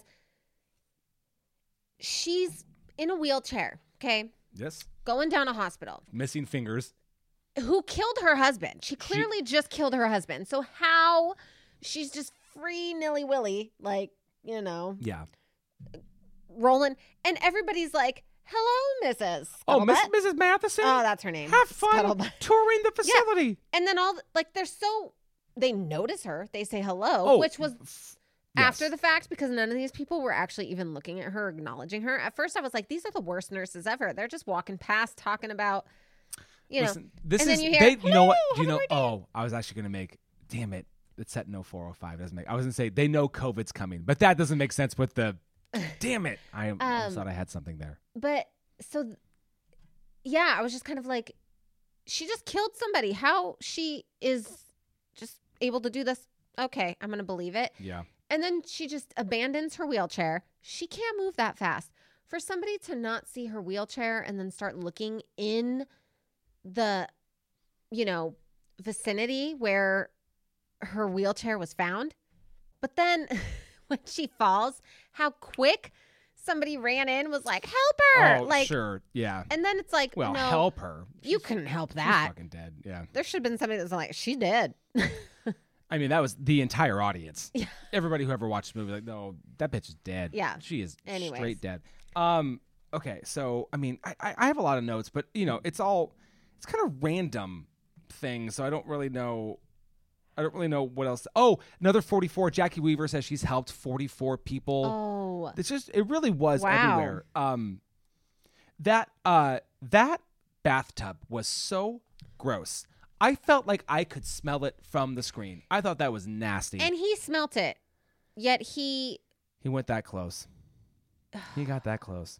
she's in a wheelchair, okay? Yes. Going down a hospital. Missing fingers. Who killed her husband? She clearly just killed her husband. So how she's just free nilly-willy, like, you know. Yeah. Rolling. And everybody's like, hello, Mrs. Scuttlebutt. Oh, Mrs. Matheson? Oh, that's her name. Have fun touring the facility. Yeah. And then they notice her. They say hello, which was after the fact because none of these people were actually even looking at her, acknowledging her. At first I was like, these are the worst nurses ever. They're just walking past talking about, Listen, this and is, then you hear, you know what? Do you know? Oh, I was actually going to make, damn it. It's set no 405. Doesn't make, I was going to say, they know COVID's coming, but that doesn't make sense with the, damn it. I thought I had something there. But so, yeah, I was just kind of like, she just killed somebody. How she is just able to do this. Okay, I'm going to believe it. Yeah. And then she just abandons her wheelchair. She can't move that fast. For somebody to not see her wheelchair and then start looking in the, vicinity where her wheelchair was found. But then when she falls, how quick somebody ran in, was like, help her. Oh, sure. Yeah. And then it's like, well, no, help her. You couldn't help that. She's fucking dead. Yeah. There should have been somebody that was like, she's dead. I mean, that was the entire audience. Yeah. Everybody who ever watched the movie, like, no, that bitch is dead. Yeah. She is Anyways. straight dead. Okay, so I mean, I have a lot of notes, but it's kind of random things, so I don't really know what else. Oh, another 44. Jackie Weaver says she's helped 44 people. Oh. It really was everywhere. That bathtub was so gross. I felt like I could smell it from the screen. I thought that was nasty. And he smelt it. Yet he went that close. He got that close.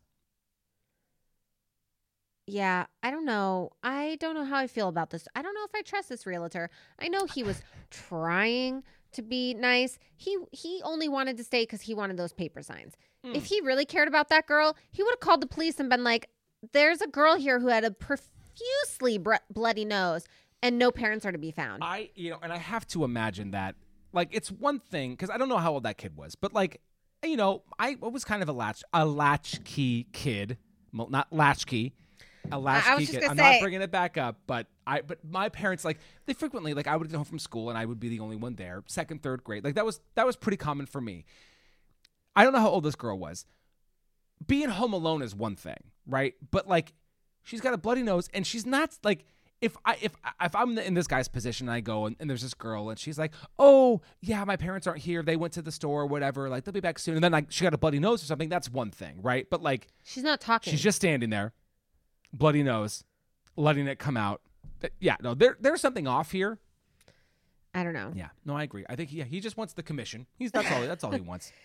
Yeah, I don't know. I don't know how I feel about this. I don't know if I trust this realtor. I know he was trying to be nice. He only wanted to stay because he wanted those paper signs. If he really cared about that girl, he would have called the police and been like, there's a girl here who had a profusely bloody nose, and no parents are to be found. And I have to imagine that, like, it's one thing because I don't know how old that kid was, but like, I was kind of a latchkey kid, well, not latchkey. A latchkey kid. I'm not bringing it back up, but my parents, like, they frequently, like, I would get home from school and I would be the only one there, 2nd, 3rd grade. Like, that was pretty common for me. I don't know how old this girl was. Being home alone is one thing, right? But like, she's got a bloody nose, and she's not like, if I'm in this guy's position and I go and there's this girl and she's like, oh yeah, my parents aren't here, they went to the store or whatever, like they'll be back soon, and then like she got a bloody nose or something, that's one thing, right? But like, she's not talking. She's just standing there, bloody nose, letting it come out. Yeah, no, there's something off here. I don't know. Yeah, no, I agree. I think he just wants the commission. That's all he wants.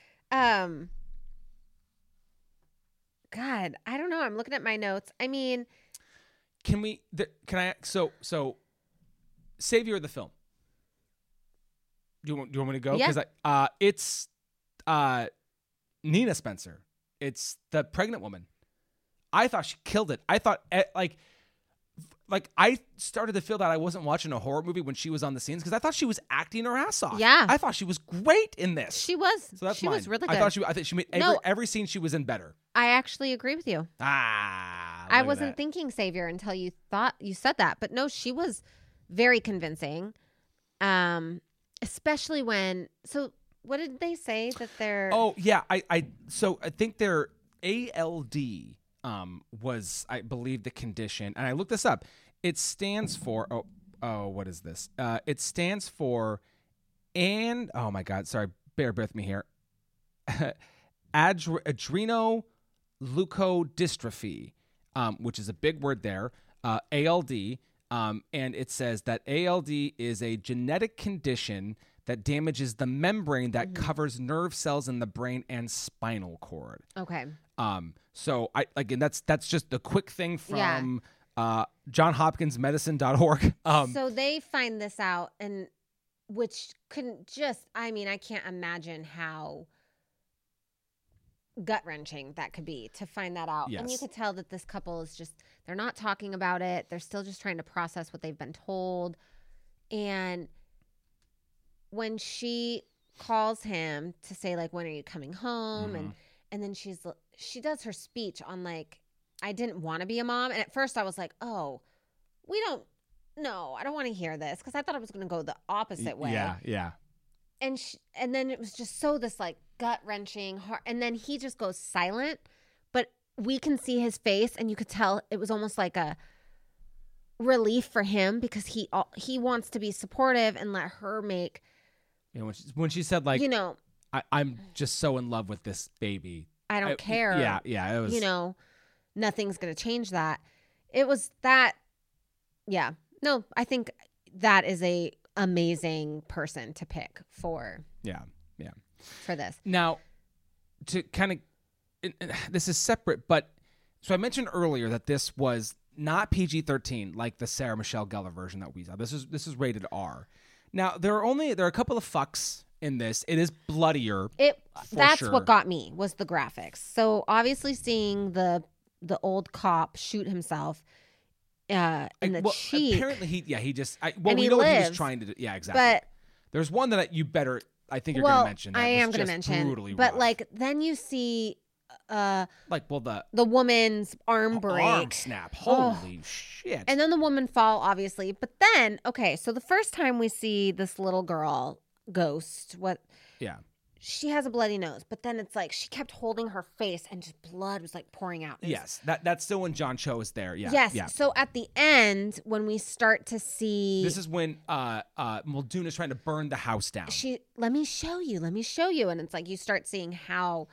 God, I don't know. I'm looking at my notes. I mean, so savior of the film. Do you want me to go? Yeah. Because it's Nina Spencer. It's the pregnant woman. I thought she killed it. I thought like I started to feel that I wasn't watching a horror movie when she was on the scenes because I thought she was acting her ass off. Yeah, I thought she was great in this. She was. So that's she mine. was really good. I think she made every scene she was in better. I actually agree with you. I wasn't thinking savior until you said that, but no, she was very convincing. Especially when. So what did they say that they're? Oh yeah, I think their ALD. Was, I believe, the condition, and I looked this up. It stands for what is this? It stands for oh my God, sorry, bear with me here. Adrenoleukodystrophy, which is a big word there. ALD, and it says that ALD is a genetic condition that damages the membrane that covers nerve cells in the brain and spinal cord. Okay. So and that's just a quick thing from JohnHopkinsMedicine.org. So they find this out, and which couldn't I can't imagine how gut-wrenching that could be to find that out. Yes. And you could tell that this couple is they're not talking about it. They're still just trying to process what they've been told. And when she calls him to say, like, when are you coming home? And then she does her speech on, like, I didn't want to be a mom. And at first I was like, oh, I don't want to hear this, because I thought I was going to go the opposite way. Yeah. And then it was just so this, like, gut-wrenching heart. And then he just goes silent, but we can see his face, and you could tell it was almost like a relief for him, because he wants to be supportive and let her make. When she said, like, I'm just so in love with this baby. I don't care. Yeah. It was, nothing's going to change that. It was that. Yeah. No, I think that is a amazing person to pick for. Yeah. For this. Now, to kind of, this is separate, but so I mentioned earlier that this was not PG-13 like the Sarah Michelle Gellar version that we saw. This is rated R. Now, there are a couple of fucks in this. It is bloodier. That's sure. what got me, was the graphics. So obviously seeing the old cop shoot himself in the cheek. Apparently he just we he know what he lives, was trying to do. Yeah, exactly. But there's one that I think you're going to mention. I am going to mention. Brutally but rough. like then you see the woman's arm break. Arm snap. Holy shit. And then the woman fall, obviously. But then, okay, so the first time we see this little girl, Ghost, she has a bloody nose, but then it's like she kept holding her face and just blood was like pouring out. Yes, that's still when John Cho is there. Yeah. Yes. Yeah. So at the end, when we start to see, this is when Muldoon is trying to burn the house down. Let me show you, and it's like you start seeing how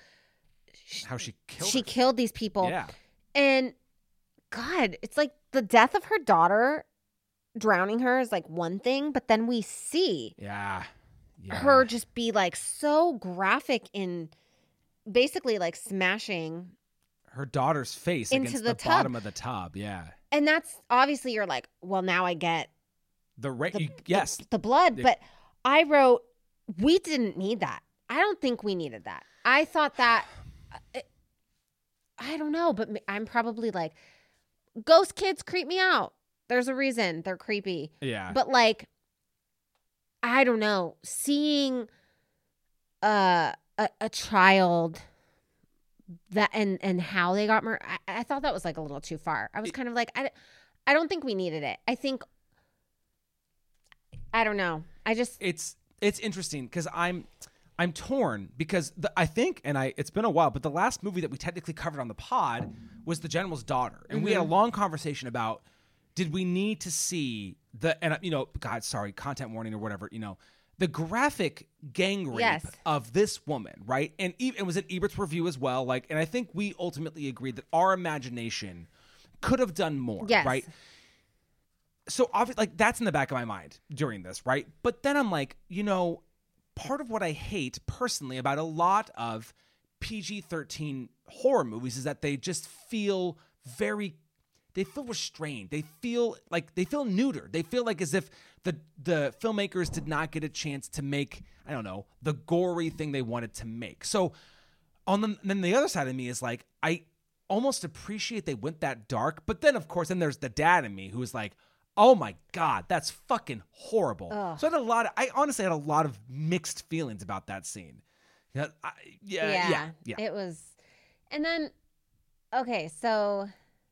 she killed these people. Yeah. And God, it's like the death of her daughter, drowning her is like one thing, but then we see her just be like so graphic in basically like smashing her daughter's face into against the the tub. bottom of the tub. Yeah. And that's obviously you're like, well, now I get the blood. But I wrote, we didn't need that. I don't think we needed that. I thought that, I don't know, but I'm probably like, ghost kids creep me out. There's a reason they're creepy. Yeah. But like, I don't know, seeing a child that and how they got murdered, I thought that was like a little too far. I was kind of like, I don't think we needed it. I don't know. It's interesting because I'm torn because I think it's been a while, but the last movie that we technically covered on the pod was The General's Daughter, and we had a long conversation about did we need to see content warning or whatever, the graphic gang rape of this woman, right? And it was in Ebert's review as well. Like, and I think we ultimately agreed that our imagination could have done more, right? So obviously, like, that's in the back of my mind during this, right? But then I'm like, part of what I hate personally about a lot of PG-13 horror movies is that they just feel restrained. They feel neutered. They feel like as if the filmmakers did not get a chance to make, I don't know, the gory thing they wanted to make. So then the other side of me is like, I almost appreciate they went that dark. But then, of course, then there's the dad in me who is like, oh my God, that's fucking horrible. Ugh. So I honestly had a lot of mixed feelings about that scene. Yeah. It was, and then, okay, so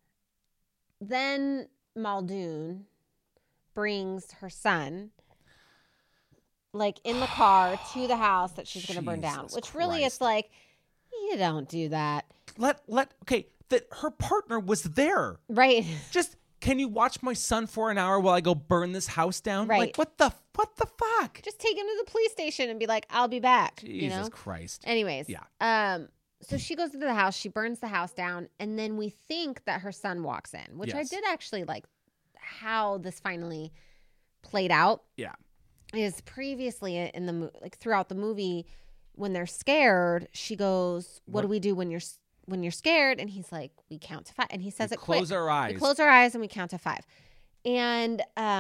then Muldoon brings her son, like, in the car to the house that she's going to burn down, which really it's like, you don't do that. That her partner was there. Right. Just, can you watch my son for an hour while I go burn this house down? Right. Like, what the fuck? Just take him to the police station and be like, I'll be back. Jesus Christ. Anyways. Yeah. So she goes into the house, she burns the house down, and then we think that her son walks in, which I did actually like how this finally played out. Yeah. Is previously in the throughout the movie, when they're scared, she goes, what do we do when you're scared? And he's like, we count to 5. And he says it quick. Close our eyes. We close our eyes and we count to 5. And,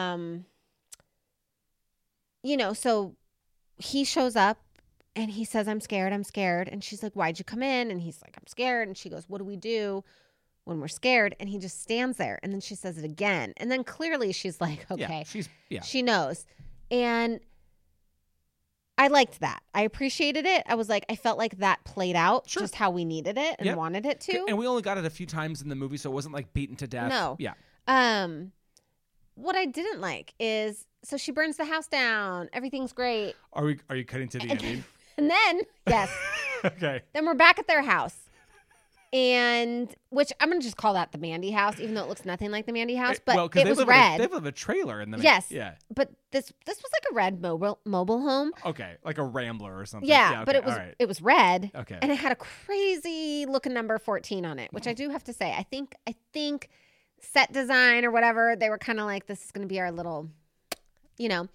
so he shows up and he says, I'm scared. And she's like, why'd you come in? And he's like, I'm scared. And she goes, what do we do when we're scared? And he just stands there. And then she says it again. And then clearly she's like, okay, she knows. And I liked that. I appreciated it. I was like, I felt like that played out just how we needed it and wanted it to. And we only got it a few times in the movie, so it wasn't like beaten to death. No. Yeah. What I didn't like is, so she burns the house down. Everything's great. Are you cutting to the ending? And then, yes. Okay. Then we're back at their house. And which I'm going to just call that the Mandy house, even though it looks nothing like the Mandy house. But it was red. They live in a trailer in the Yes. Yeah. But this was like a red mobile home. Okay. Like a Rambler or something. Yeah, okay, but it was red. Okay. And it had a crazy looking number 14 on it, which I do have to say. I think set design or whatever, they were kind of like, this is going to be our little, in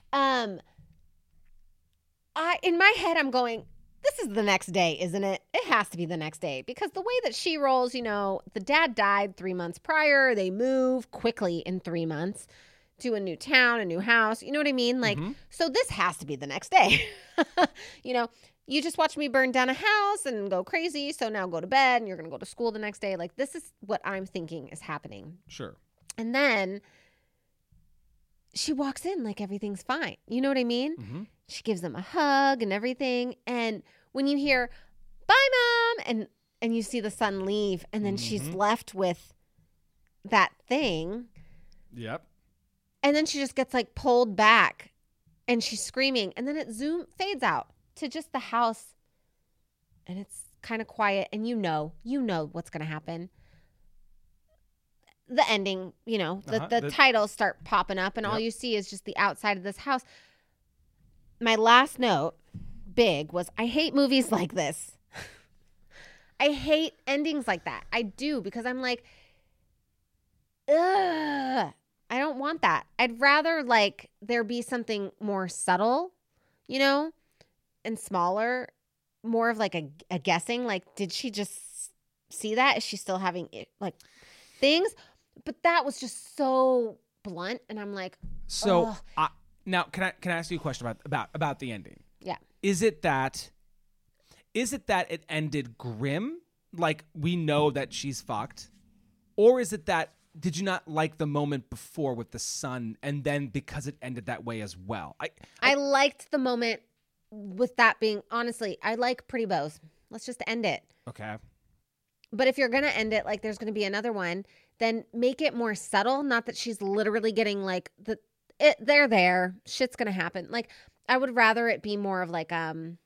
my head, I'm going, this is the next day, isn't it? It has to be the next day because the way that she rolls, the dad died 3 months prior. They move quickly in 3 months to a new town, a new house. You know what I mean? Like, so this has to be the next day. You just watched me burn down a house and go crazy. So now go to bed and you're going to go to school the next day. Like, this is what I'm thinking is happening. Sure. And then she walks in like everything's fine. You know what I mean? Mm-hmm. She gives them a hug and everything. And when you hear, bye, Mom, and you see the son leave, and then she's left with that thing. Yep. And then she just gets like pulled back and she's screaming. And then it fades out to just the house. And it's kind of quiet. And you know what's going to happen. The ending, the titles start popping up and all you see is just the outside of this house. My last note, big, was I hate movies like this. I hate endings like that. I do, because I'm like, ugh, I don't want that. I'd rather like there be something more subtle, and smaller, more of like a guessing. Like, did she just see that? Is she still having like things? But that was just so blunt, and I'm like, so. Now, can I ask you a question about the ending? Yeah. Is it that it ended grim, like we know that she's fucked, or is it that did you not like the moment before with the son, and then because it ended that way as well? I liked the moment with that being, honestly, I like Pretty Bows. Let's just end it. Okay. But if you're going to end it like there's going to be another one, then make it more subtle. Not that she's literally getting like they're there. Shit's going to happen. Like, I would rather it be more of like,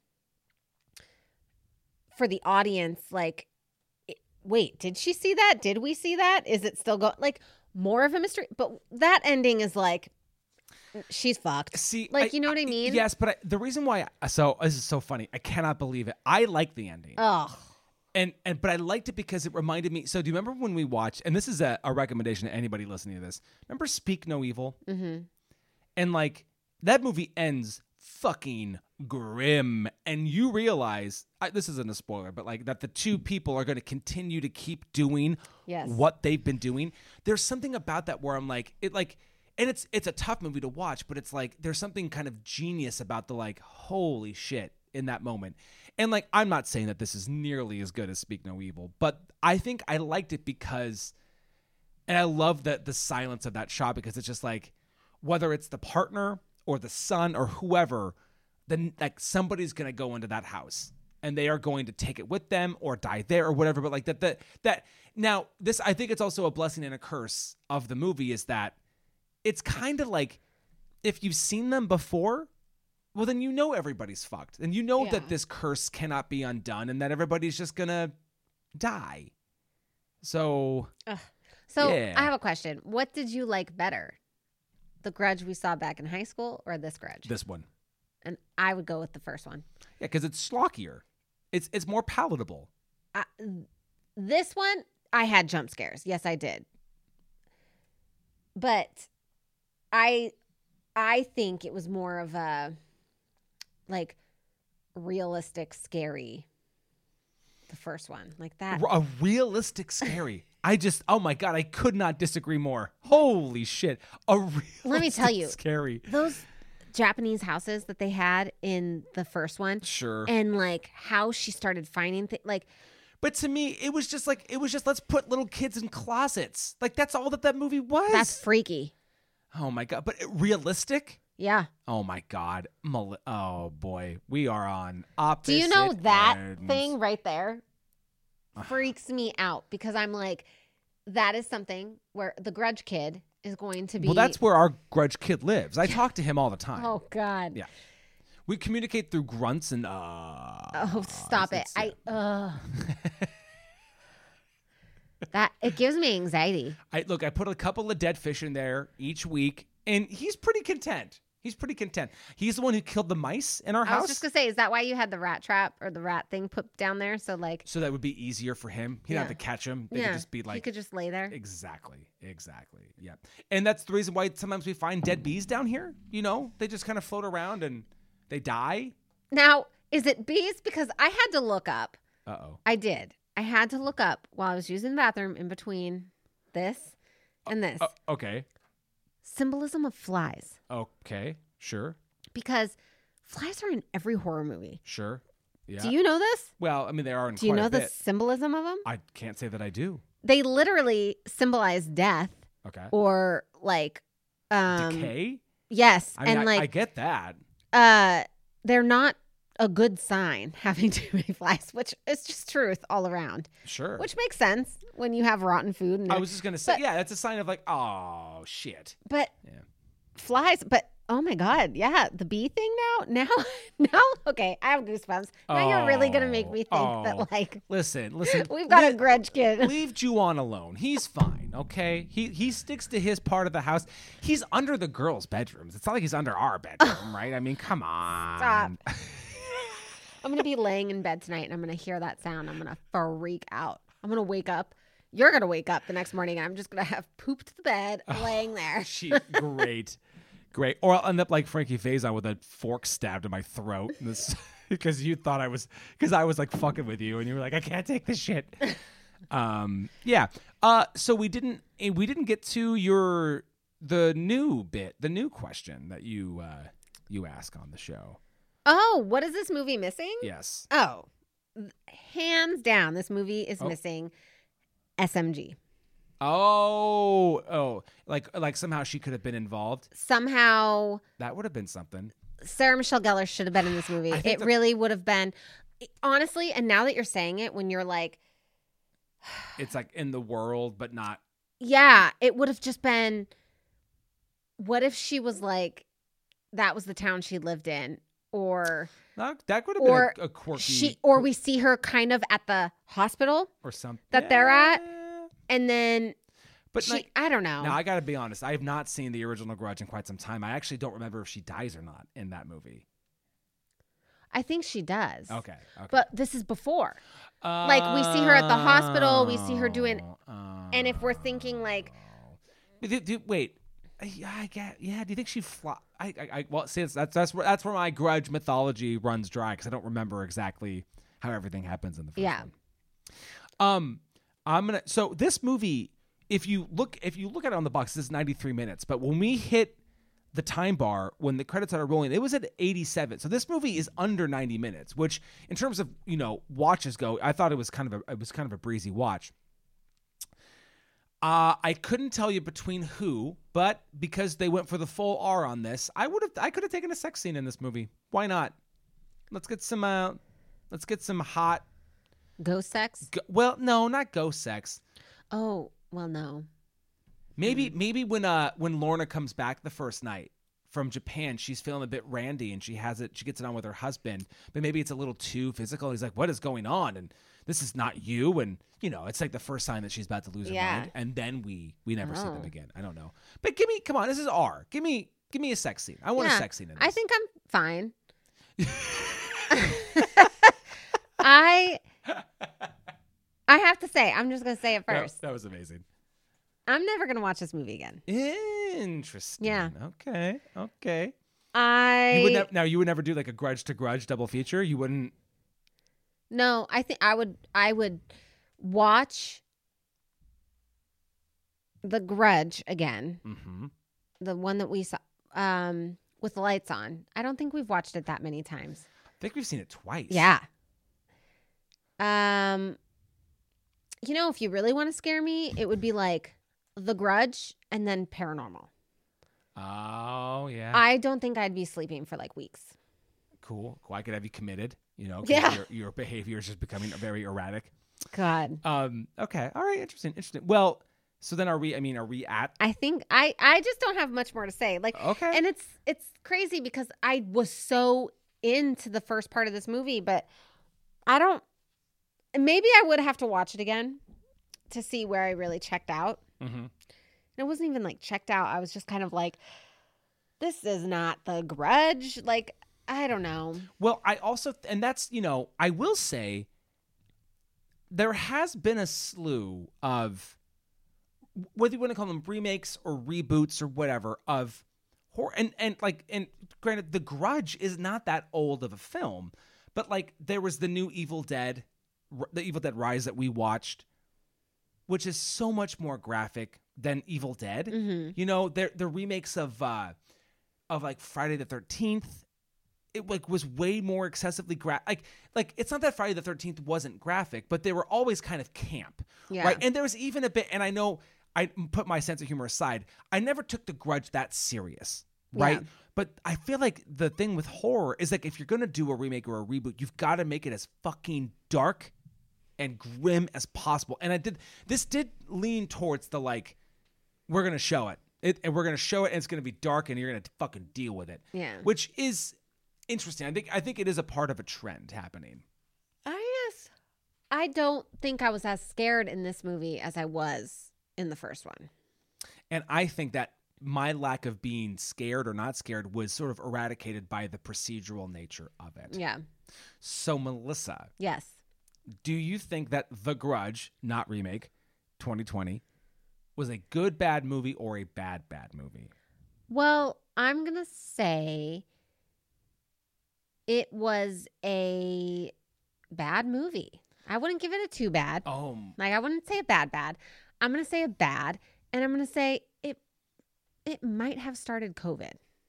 for the audience, like, wait, did she see that? Did we see that? Is it still going? Like, more of a mystery. But that ending is like, she's fucked. See, like, you know what I mean? Yes, but the reason why, so this is so funny. I cannot believe it. I like the ending. Oh. But I liked it because it reminded me. So do you remember when we watched, and this is a recommendation to anybody listening to this. Remember Speak No Evil? Mm-hmm. And like, that movie ends fucking grim, and you realize, this isn't a spoiler, but like that the two people are going to continue to keep doing what they've been doing. There's something about that where I'm like, it like, and it's a tough movie to watch, but it's like there's something kind of genius about the like, holy shit in that moment. And like, I'm not saying that this is nearly as good as Speak No Evil, but I think I liked it because, and I love the silence of that shot, because it's just like, whether it's the partner or the son or whoever, then like somebody's going to go into that house and they are going to take it with them or die there or whatever. But like that now this, I think it's also a blessing and a curse of the movie, is that it's kind of like, if you've seen them before, well, then you know everybody's fucked. And you know that this curse cannot be undone and that everybody's just going to die. So, I have a question. What did you like better? The Grudge we saw back in high school or this Grudge? This one. And I would go with the first one. Yeah, because it's schlockier. It's more palatable. This one, I had jump scares. Yes, I did. But I think it was more of a like realistic scary. The first one, like that. A realistic scary. Oh my God, I could not disagree more. Holy shit. Let me tell you, scary. Those Japanese houses that they had in the first one. Sure. And like how she started finding things, like. But to me, it was just let's put little kids in closets. Like, that's all that movie was. That's freaky. Oh my God. But realistic? Yeah. Oh my God. Oh boy. We are on opposite Do you know that ends. thing right there freaks me out, because I'm like, that is something where the Grudge kid is going to be. Well, that's where our Grudge kid lives. I talk to him all the time. Oh God. Yeah. We communicate through grunts and oh, stop it. That it gives me anxiety. I put a couple of dead fish in there each week, and he's pretty content. He's the one who killed the mice in our house. I was just gonna say, is that why you had the rat trap or the rat thing put down there? So that would be easier for him. He didn't have to catch him. They could just be like, he could just lay there. Exactly. Yeah. And that's the reason why sometimes we find dead bees down here. You know, they just kind of float around and they die. Now, is it bees? Because I had to look up. Uh-oh. I did. I had to look up while I was using the bathroom in between this and this. Okay. Symbolism of flies. Okay. Sure. Because flies are in every horror movie. Sure. Yeah. Do you know this? Well, I mean, they are in Do you quite know a the bit. symbolism of them? I can't say that I do. They literally symbolize death. Okay. Or like decay? Yes. I mean, and I get that. They're not a good sign, having too many flies, which is just truth all around. Sure. Which makes sense when you have rotten food. And I was just going to say, that's a sign of like, oh, shit. But flies, oh my God, yeah, the bee thing now, okay, I have goosebumps. Now you're really going to make me think that, like, listen, we've got a Grudge kid. Leave Juwan alone. He's fine, okay? He sticks to his part of the house. He's under the girls' bedrooms. It's not like he's under our bedroom, right? I mean, come on. Stop. I'm going to be laying in bed tonight, and I'm going to hear that sound. I'm going to freak out. I'm going to wake up. You're going to wake up the next morning, and I'm just going to have pooped the bed laying there. Great. Or I'll end up like Frankie Faison with a fork stabbed in my throat because you thought I was like fucking with you, and you were like, I can't take this shit. Yeah. So we didn't get to the new question that you ask on the show. Oh, what is this movie missing? Yes. Oh, hands down, this movie is missing SMG. Oh, like somehow she could have been involved. Somehow That would have been something. Sarah Michelle Gellar should have been in this movie. I think It really would have been. Honestly, and now that you're saying it, when you're like, It's like in the world, but not. yeah, it would have just been, what if she was like, that was the town she lived in? Or That could have or been a quirky. or we see her kind of at the hospital or something that they're at, and then But she, like, I don't know. now I got to be honest. I have not seen the original Grudge in quite some time. I actually don't remember if she dies or not in that movie. I think she does. Okay. But this is before. Like, we see her at the hospital. We see her doing. And if we're thinking like, wait. I get. Yeah. Do you think she fly? Well, see, that's where my Grudge mythology runs dry because I don't remember exactly how everything happens in the first one. I'm gonna. So this movie, if you look at it on the box, this is 93 minutes. But when we hit the time bar, when the credits started rolling, it was at 87. So this movie is under 90 minutes, which in terms of watches go, I thought it was kind of a breezy watch. I couldn't tell you between who, but because they went for the full R on this, I could have taken a sex scene in this movie. Why not? Let's get some hot ghost sex. Well, no, not ghost sex. Oh, well, no. Maybe when Lorna comes back the first night from Japan, she's feeling a bit randy and she gets it on with her husband, but maybe it's a little too physical. He's like, "What is going on?" And this is not you. And it's like the first sign that she's about to lose her mind. And then we never see them again. I don't know. But come on, this is R. Give me a sex scene. I want a sex scene in this. I think I'm fine. I have to say, I'm just going to say it first. That was amazing. I'm never going to watch this movie again. Interesting. Yeah. Okay. You would never do like a Grudge to Grudge double feature? You wouldn't? No, I think I would watch The Grudge again. Mm-hmm. The one that we saw with the lights on. I don't think we've watched it that many times. I think we've seen it twice. Yeah. If you really want to scare me, it would be like The Grudge and then Paranormal. Oh, yeah. I don't think I'd be sleeping for like weeks. Cool. I could have you committed, 'cause Yeah. your behavior is just becoming very erratic. God. Okay. All right. Interesting. Well, so then are we at? I think I just don't have much more to say. Like, okay. And it's crazy because I was so into the first part of this movie, but maybe I would have to watch it again to see where I really checked out. Mm-hmm. And it wasn't even like checked out. I was just kind of like, this is not The Grudge. Like, I don't know. Well, I also, and that's, I will say there has been a slew of, whether you want to call them remakes or reboots or whatever, of horror. And granted, The Grudge is not that old of a film, but like there was the new Evil Dead Rise that we watched, which is so much more graphic than Evil Dead. Mm-hmm. The remakes of like Friday the 13th, it like was way more excessively graphic. Like it's not that Friday the 13th wasn't graphic, but they were always kind of camp, right? And there was even a bit, and I know I put my sense of humor aside, I never took The Grudge that serious, right? Yeah. But I feel like the thing with horror is like if you're gonna do a remake or a reboot, you've got to make it as fucking dark and grim as possible. And this did lean towards the like, we're gonna show it, and we're gonna show it, and it's gonna be dark, and you're gonna fucking deal with it. Yeah, which is interesting. I think it is a part of a trend happening. I don't think I was as scared in this movie as I was in the first one. And I think that my lack of being scared or not scared was sort of eradicated by the procedural nature of it. Yeah. So, Melissa. Yes. Do you think that The Grudge, not remake, 2020, was a good, bad movie or a bad movie? Well, I'm going to say it was a bad movie. I wouldn't give it a too bad. Oh. Like, I wouldn't say a bad. I'm going to say a bad, and I'm going to say it might have started COVID.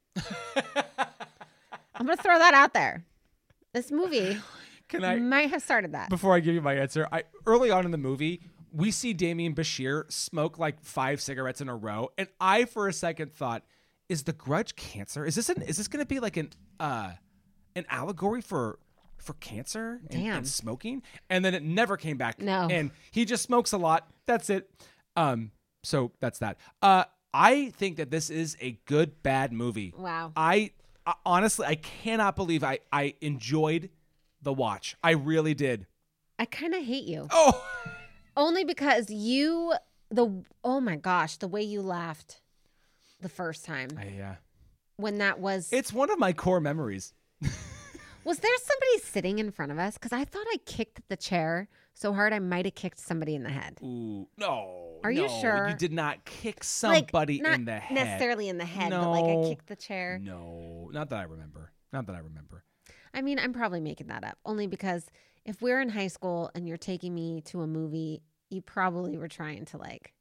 I'm going to throw that out there. This movie might have started that. Before I give you my answer, early on in the movie, we see Damien Bashir smoke like 5 cigarettes in a row, and I for a second thought, is The Grudge cancer? Is this going to be like an allegory for cancer and smoking? And then it never came back. No. And he just smokes a lot. That's it. So that's that. I think that this is a good bad movie. Wow. I honestly, I cannot believe I enjoyed the watch. I really did. I kind of hate you. Oh. Only because oh my gosh, the way you laughed the first time when that was. It's one of my core memories. Was there somebody sitting in front of us? Because I thought I kicked the chair so hard I might have kicked somebody in the head. Ooh, no. Are you sure? You did not kick somebody not in the head. Necessarily in the head, No. but like I kicked the chair. No, not that I remember. I mean, I'm probably making that up. Only because if we're in high school and you're taking me to a movie, you probably were trying to like,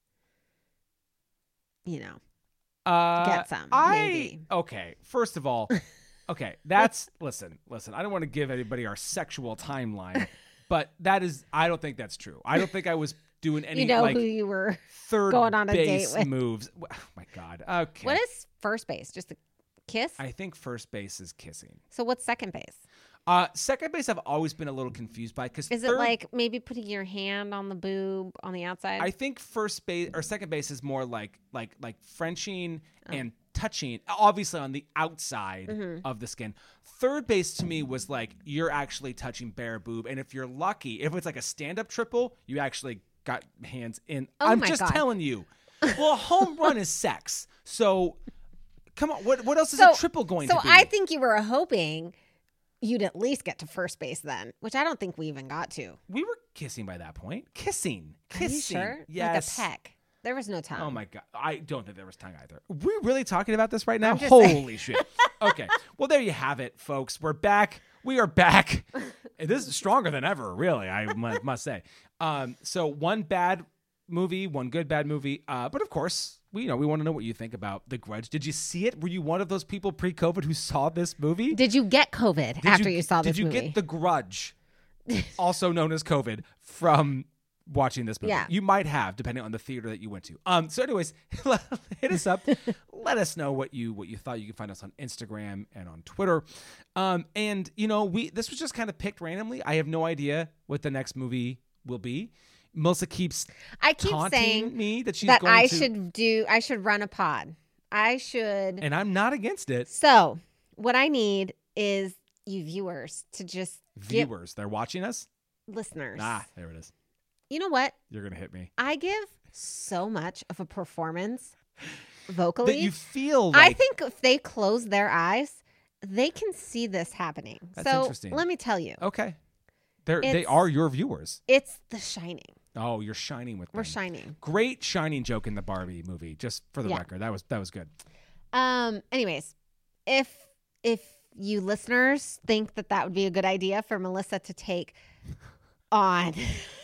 get some. Maybe. Okay, first of all, that's listen. I don't want to give anybody our sexual timeline, but I don't think that's true. I don't think I was doing any who you were third going on a base date with. moves. Oh my God. Okay. What is first base? Just a kiss? I think first base is kissing. So what's second base? Second base I've always been a little confused by because is it like maybe putting your hand on the boob on the outside? I think first base or second base is more like Frenching and touching, obviously on the outside of the skin. Third base to me was like you're actually touching bare boob, and if you're lucky, if it's like a stand-up triple, you actually got hands in. I'm just telling you. Well, a home run is sex, so come on. What else is a triple going to be? So I think you were hoping you'd at least get to first base then, which I don't think we even got to. We were kissing by that point. Kissing. Are you sure? Yes. Like a peck. There was no tongue. Oh my God. I don't think there was tongue either. Are we really talking about this right now? I'm just Holy saying. shit. Okay. Well, there you have it, folks. We're back. We are back. And this is stronger than ever, really, I must say. So one bad movie, one good bad movie. But of course, we want to know what you think about The Grudge. Did you see it? Were you one of those people pre-COVID who saw this movie? Did you get COVID after you saw this movie? Did you get The Grudge, also known as COVID, from watching this movie? Yeah. You might have, depending on the theater that you went to. So anyways, hit us up. Let us know what you thought. You can find us on Instagram and on Twitter. And this was just kind of picked randomly. I have no idea what the next movie will be. Melissa keeps taunting saying me that she's that going I should run a pod. I should. And I'm not against it. So what I need is you viewers to just They're watching us? listeners. There it is. You know what? You're going to hit me. I give so much of a performance vocally. That you feel like... I think if they close their eyes, they can see this happening. That's so interesting. let me tell you. Okay. They are your viewers. It's The Shining. Oh, you're shining with them. We're shining. Great shining joke in the Barbie movie, just for the record. That was good. Anyways, if you listeners think that would be a good idea for Melissa to take on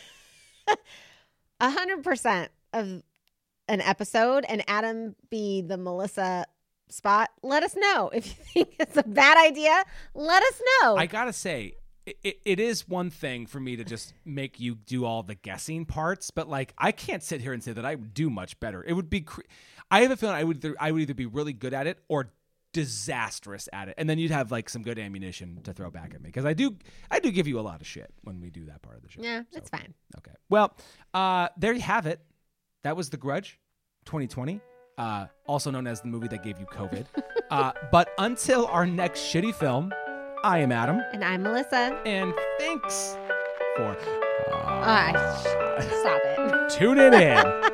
100% of an episode and Adam be the Melissa spot, let us know. If you think it's a bad idea, let us know. I gotta say, it is one thing for me to just make you do all the guessing parts, but like I can't sit here and say that I would do much better. It would be. I have a feeling I would either be really good at it or disastrous at it, and then you'd have like some good ammunition to throw back at me because I do give you a lot of shit when we do that part of the show. Yeah, it's fine. Okay. Well, there you have it. That was The Grudge, 2020. Also known as the movie that gave you COVID. But until our next shitty film, I am Adam. And I'm Melissa. And thanks for Stop it. tuning in.